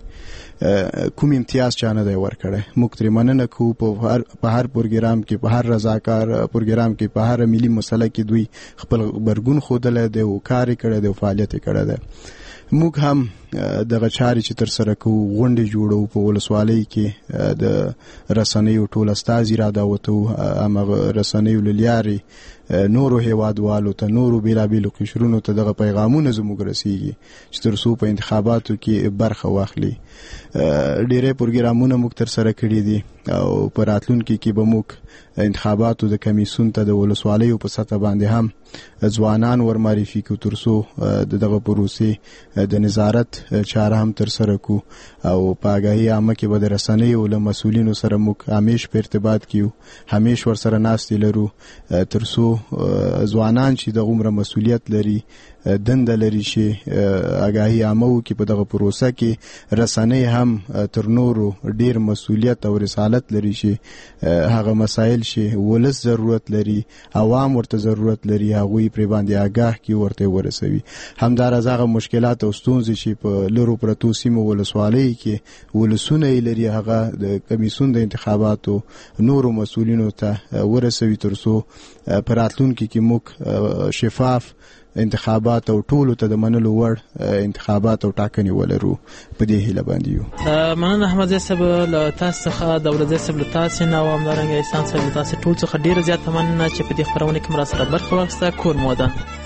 Speaker 1: کوم امتیاز چا نه دی ورکړی. موږ ترې مننه کوو په هر پروګرام کې په هر رضاکار پروګرام کې په هر ملي مسله کې دوی خپل غبرګون ښودلی دی او کار یې کړی دی او فعالیت یې کړی دی. موږ هم دغه چارې چې تر سره کوو غونډې جوړو په ولسوالۍ کې د رسنیو ټول استازي را دعوتو همغه رسنیو له لارې نورو هیوادوالو ته نورو بیلابیلو قشرونو ته دغه پیغامونه زموږ رسیږي چې تر څو په انتخاباتو کې برخه واخلي. ډېری پروګرامونه موږ تر سره کړي دي او په راتلونکي کې به موږ انتخاباتو د کمیسیون ته د ولسوالیو په سطح باندې هم ځوانان ورمعرفي کړو تر څو د دغه پروسې د نظارت چاره هم تر سره کو او په آګاهي عامه کې به د رسنیو له مسؤلینو سره موږ همیش په ارتباط کیو همیش ورسره ناستې لرو تر څو ځوانان چې د عمر مسؤلیت لري دنده لري چې آګاهي عامه وکړي په دغه پروسه کې رسنۍ هم تر نورو ډیر مسؤلیت او رسالت لري چې هغه مسایل چې ولس ضرورت لري عوام ورته ضرورت لري هغوی پرې باندې آګاه کړي ورته ورسوي. همداراز هغه مشکلات او ستونزې چې په لرو پرتو سیمو ولسوالۍ کې ولسونه یې لري هغه د کمیسیون د انتخاباتو نورو مسؤلینو ته ورسوي تر څو په راتلونکي کې موږ شفاف انتخابات او ټولو ته د منلو وړ انتخابات او ټاکنې ولرو په دې هیله باندې یو.
Speaker 17: مننه احمد صاحب له تاسو څخه د ولادت صاحب له تاسو نه او همدارنګه احسان صاحب له تاسو ټول څخه ډیره زیاته مننه چې په دې خبرونه کې مرسته برخه واخیسته. کور مودان